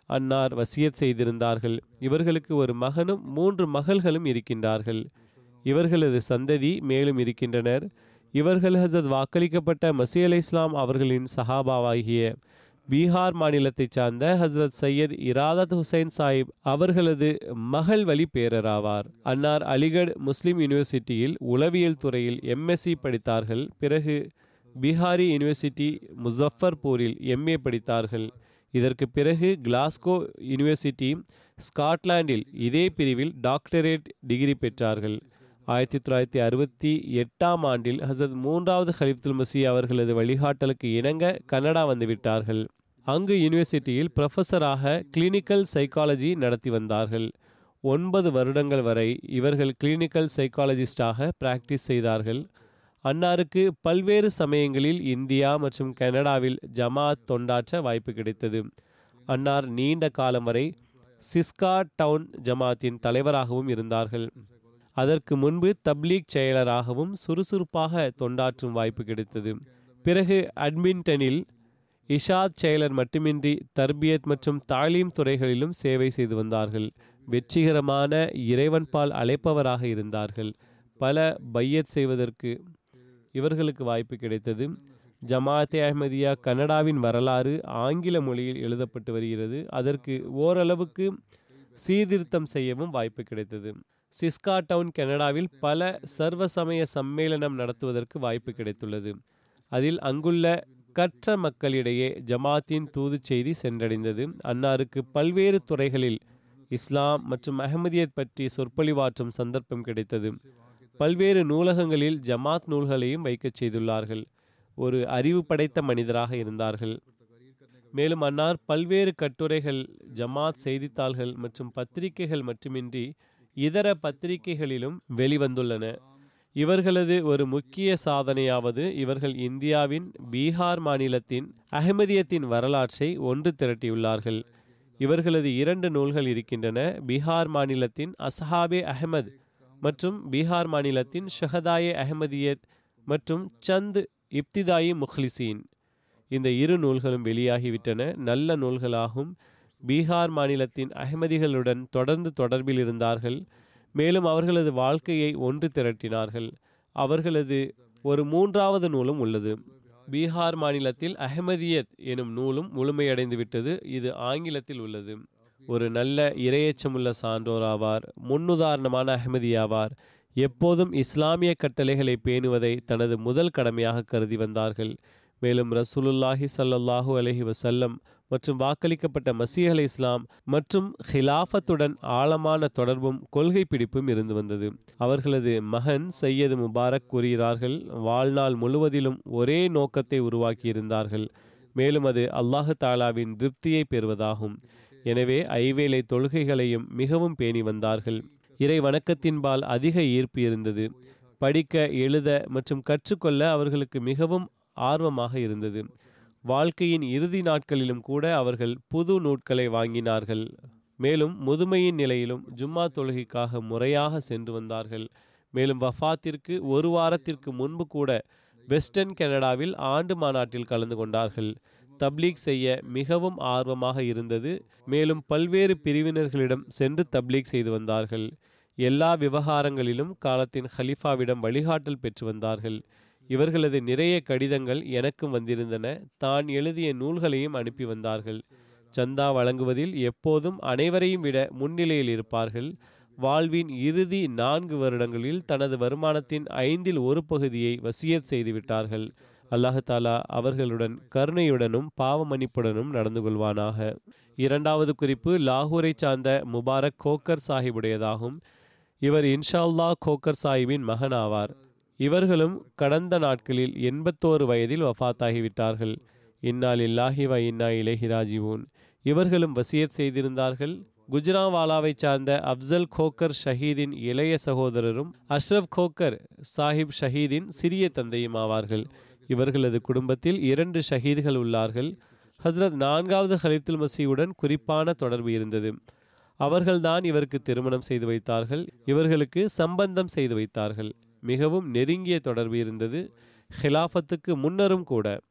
அன்னார் வசியத் செய்திருந்தார்கள். இவர்களுக்கு ஒரு மகனும் மூன்று மகள்களும் இருக்கின்றார்கள். இவர்களது சந்ததி மேலும் இருக்கின்றனர். இவர்கள் ஹசரத் வாக்களிக்கப்பட்ட மசீ அலை இஸ்லாம் அவர்களின் சஹாபாவாகிய பீகார் மாநிலத்தைச் சார்ந்த ஹசரத் சையத் இராதத் ஹுசைன் சாஹிப் அவர்களது மகள் வழி பேரராவார். அன்னார் அலிகட் முஸ்லிம் யூனிவர்சிட்டியில் உளவியல் துறையில் எம்எஸ்சி படித்தார்கள். பிறகு பீகாரி யூனிவர்சிட்டி முசஃபர்பூரில் எம்ஏ படித்தார்கள். இதற்கு பிறகு கிளாஸ்கோ யூனிவர்சிட்டி ஸ்காட்லாண்டில் இதே பிரிவில் டாக்டரேட் டிகிரி பெற்றார்கள். ஆயிரத்தி தொள்ளாயிரத்தி அறுபத்தி எட்டாம் ஆண்டில் ஹசரத் மூன்றாவது ஹலிஃபத்துல் மசீஹ் அவர்களது வழிகாட்டலுக்கு இணங்க கனடா வந்துவிட்டார்கள். அங்கு யூனிவர்சிட்டியில் ப்ரொஃபஸராக கிளினிக்கல் சைக்காலஜி நடத்தி வந்தார்கள். ஒன்பது வருடங்கள் வரை இவர்கள் கிளினிக்கல் சைக்காலஜிஸ்டாக பிராக்டிஸ் செய்தார்கள். அன்னாருக்கு பல்வேறு சமயங்களில் இந்தியா மற்றும் கனடாவில் ஜமாத் தொண்டாற்ற வாய்ப்பு கிடைத்தது. அன்னார் நீண்ட காலம் வரை சிஸ்கா டவுன் ஜமாத்தின் தலைவராகவும் இருந்தார்கள். அதற்கு முன்பு தப்லீக் செயலராகவும் சுறுசுறுப்பாக தொண்டாற்றும் வாய்ப்பு கிடைத்தது. பிறகு அட்மின்டனில் இஷாத் செயலர் மட்டுமின்றி தர்பியத் மற்றும் தாலீம் துறைகளிலும் சேவை செய்து வந்தார்கள். வெற்றிகரமான இறைவன்பால் அழைப்பவராக இருந்தார்கள். பல பையத் செய்வதற்கு இவர்களுக்கு வாய்ப்பு கிடைத்தது. ஜமாத்தே அஹ்மதியா கனடாவின் வரலாறு ஆங்கில மொழியில் எழுதப்பட்டு வருகிறது. அதற்கு ஓரளவுக்கு சீர்திருத்தம் செய்யவும் வாய்ப்பு கிடைத்தது. சிஸ்கா டவுன் கனடாவில் பல சர்வசமய சம்மேளனம் நடத்துவதற்கு வாய்ப்பு கிடைத்துள்ளது. அதில் அங்குள்ள கற்ற மக்களிடையே ஜமாத்தின் தூது செய்தி சென்றடைந்தது. அன்னாருக்கு பல்வேறு துறைகளில் இஸ்லாம் மற்றும் அஹ்மதியத் பற்றி சொற்பொழிவாற்றும் சந்தர்ப்பம் கிடைத்தது. பல்வேறு நூலகங்களில் ஜமாத் நூல்களையும் வைக்கச் செய்துள்ளார்கள். ஒரு அறிவு படைத்த மனிதராக இருந்தார்கள். மேலும் அன்னார் பல்வேறு கட்டுரைகள், ஜமாத் செய்தித்தாள்கள் மற்றும் பத்திரிகைகள் மட்டுமின்றி இதர பத்திரிகைகளிலும் வெளிவந்துள்ளன. இவர்களது ஒரு முக்கிய சாதனையாவது இவர்கள் இந்தியாவின் பீகார் மாநிலத்தின் அஹ்மதியத்தின் வரலாற்றை ஒன்று திரட்டியுள்ளார்கள். இவர்களது இரண்டு நூல்கள் இருக்கின்றன. பீகார் மாநிலத்தின் அஸ்ஹாபே அஹ்மத் மற்றும் பீகார் மாநிலத்தின் ஷஹதாயே அஹ்மதியத் மற்றும் சந்த் இப்திதாயி முஹ்லிசீன். இந்த இரு நூல்களும் வெளியாகிவிட்டன. நல்ல நூல்களாகும். பீகார் மாநிலத்தின் அஹ்மதிகளுடன் தொடர்ந்து தொடர்பில் இருந்தார்கள். மேலும் அவர்களது வாழ்க்கையை ஒன்று திரட்டினார்கள். அவர்களது ஒரு மூன்றாவது நூலும் உள்ளது. பீகார் மாநிலத்தில் அஹ்மதியத் எனும் நூலும் முழுமையடைந்து விட்டது. இது ஆங்கிலத்தில் உள்ளது. ஒரு நல்ல இரையச்சமுள்ள சான்றோர் ஆவார். முன்னுதாரணமான அஹ்மதியாவார். எப்போதும் இஸ்லாமிய கட்டளைகளை பேணுவதை தனது முதல் கடமையாக கருதி வந்தார்கள். மேலும் ரசூலுல்லாஹி ஸல்லல்லாஹு அலைஹி வஸல்லம் மற்றும் வாக்களிக்கப்பட்ட மசீஹ் அலை இஸ்லாம் மற்றும் ஹிலாஃபத்துடன் ஆழமான தொடர்பும் கொள்கை பிடிப்பும் இருந்து வந்தது. அவர்களது மகன் சையது முபாரக் கூறுகிறார்கள், வாழ்நாள் முழுவதிலும் ஒரே நோக்கத்தை உருவாக்கியிருந்தார்கள். மேலும் அது அல்லாஹு தாலாவின் திருப்தியை பெறுவதாகும். எனவே ஐவேளை தொழுகைகளையும் மிகவும் பேணி வந்தார்கள். இறை வணக்கத்தின்பால் அதிக ஈர்ப்பு இருந்தது. படிக்க, எழுத மற்றும் கற்றுக்கொள்ள அவர்களுக்கு மிகவும் ஆர்வமாக இருந்தது. வாழ்க்கையின் இறுதி நாட்களிலும் கூட அவர்கள் புது நூட்களை வாங்கினார்கள். மேலும் முதுமையின் நிலையிலும் ஜும்மா தொழுகைக்காக முறையாக சென்று வந்தார்கள். மேலும் வஃபாத்திற்கு ஒரு வாரத்திற்கு முன்பு கூட வெஸ்டர்ன் கனடாவில் ஆண்டு மாநாட்டில் கலந்து கொண்டார்கள். தப்லீக் செய்ய மிகவும் ஆர்வமாக இருந்தது. மேலும் பல்வேறு பிரிவினர்களிடம் சென்று தப்லீக் செய்து வந்தார்கள். எல்லா விவகாரங்களிலும் காலத்தின் ஹலிஃபாவிடம் வழிகாட்டல் பெற்று வந்தார்கள். இவர்களது நிறைய கடிதங்கள் எனக்கும் வந்திருந்தன. தான் எழுதிய நூல்களையும் அனுப்பி வந்தார்கள். சந்தா வழங்குவதில் எப்போதும் அனைவரையும் விட முன்னிலையில் இருப்பார்கள். வாழ்வின் இறுதி நான்கு வருடங்களில் தனது வருமானத்தின் ஐந்தில் ஒரு பகுதியை வசியத் செய்துவிட்டார்கள். அல்லாஹு தாலா அவர்களுடன் கருணையுடனும் பாவ மன்னிப்புடனும் நடந்து கொள்வானாக. இரண்டாவது குறிப்பு லாகூரை சார்ந்த முபாரக் கோக்கர் சாஹிபுடையதாகும். இவர் இன்ஷா அல்லாஹ் கோக்கர் சாஹிபின் மகன் ஆவார். இவர்களும் கடந்த நாட்களில் எண்பத்தோரு வயதில் வஃபாத்தாகிவிட்டார்கள். இன்னா லில்லாஹி வ இன்னா இலைஹி ராஜிவூன். இவர்களும் வசியத் செய்திருந்தார்கள். குஜ்ராவாலாவை சார்ந்த அப்சல் கோக்கர் ஷஹீதின் இளைய சகோதரரும் அஷ்ரப் கோக்கர் சாஹிப் ஷஹீதின் சிறிய தந்தையும் ஆவார்கள். இவர்களது குடும்பத்தில் இரண்டு ஷஹீதுகள் உள்ளார்கள். ஹஸ்ரத் நான்காவது ஹலிஃபத்துல் மசீஹுடன் குறிப்பான தொடர்பு இருந்தது. அவர்கள்தான் இவருக்கு திருமணம் செய்து வைத்தார்கள். இவர்களுக்கு சம்பந்தம் செய்து வைத்தார்கள். மிகவும் நெருங்கிய தொடர்பு இருந்தது. ஹிலாஃபத்துக்கு முன்னரும் கூட.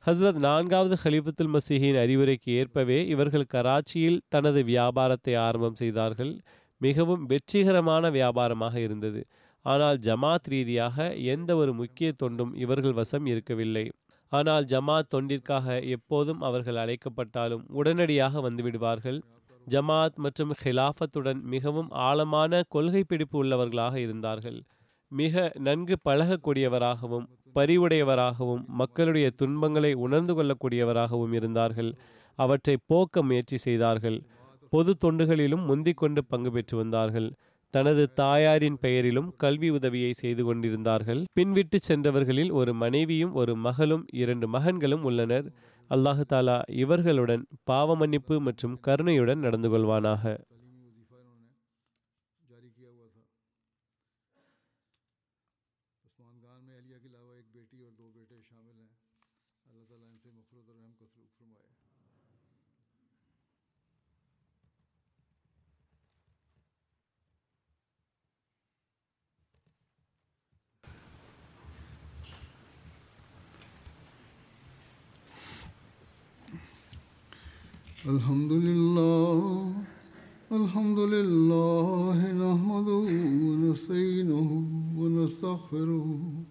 ஹஸ்ரத் நான்காவது ஹலீஃபத்துல் மசீஹின் அறிவுரைக்கு ஏற்பவே இவர்கள் கராச்சியில் தனது வியாபாரத்தை ஆரம்பம் செய்தார்கள். மிகவும் வெற்றிகரமான வியாபாரமாக இருந்தது. ஆனால் ஜமாத் ரீதியாக எந்த ஒரு முக்கிய தொண்டும் இவர்கள் வசம் இருக்கவில்லை. ஆனால் ஜமாத் தொண்டிற்காக எப்போதும் அவர்கள் அழைக்கப்பட்டாலும் உடனடியாக வந்துவிடுவார்கள். ஜமாத் மற்றும் ஹிலாஃபத்துடன் மிகவும் ஆழமான கொள்கை பிடிப்பு உள்ளவர்களாக இருந்தார்கள். மிக நன்கு பழகக்கூடியவராகவும் பரிவுடையவராகவும் மக்களுடைய துன்பங்களை உணர்ந்து கொள்ளக்கூடியவராகவும் இருந்தார்கள். அவற்றை போக்க முயற்சி செய்தார்கள். பொது தொண்டுகளிலும் முந்திக்கொண்டு பங்கு பெற்று வந்தார்கள். தனது தாயாரின் பெயரிலும் கல்வி உதவியை செய்து கொண்டிருந்தார்கள். பின்விட்டு சென்றவர்களில் ஒரு மனைவியும் ஒரு மகளும் இரண்டு மகன்களும் உள்ளனர். அல்லாஹு தாலா இவர்களுடன் பாவ மன்னிப்பு மற்றும் கருணையுடன் நடந்து கொள்வானாக. الحمد لله الحمد لله نحمده ونستعينه ونستغفره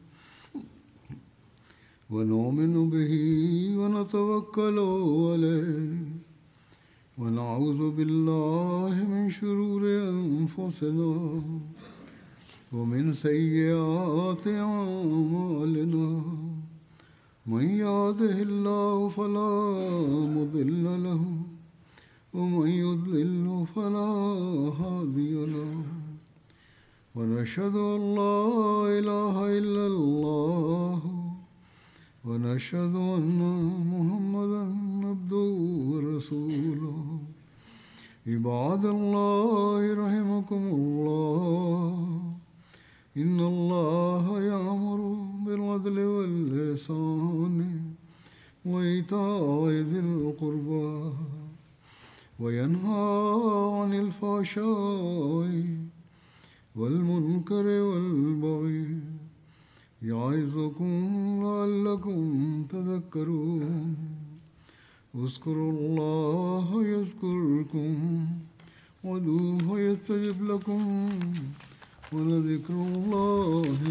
ونؤمن به ونتوكل عليه ونعوذ بالله من شرور أنفسنا ومن سيئات أعمالنا من يهده الله فلا مضل له ومن يضلل فلا هادي له ونشهد أن لا إله إلا الله ونشهد أن محمدا عبده ورسوله عباد الله رحمكم الله إن الله يأمر بالعدل والإحسان وإيتاء ذي القربى وينهى عن الفحشاء والمنكر والبغي يعظكم لعلكم تذكرون اذكروا الله يذكركم وادعوه يستجب لكم ولذكر الله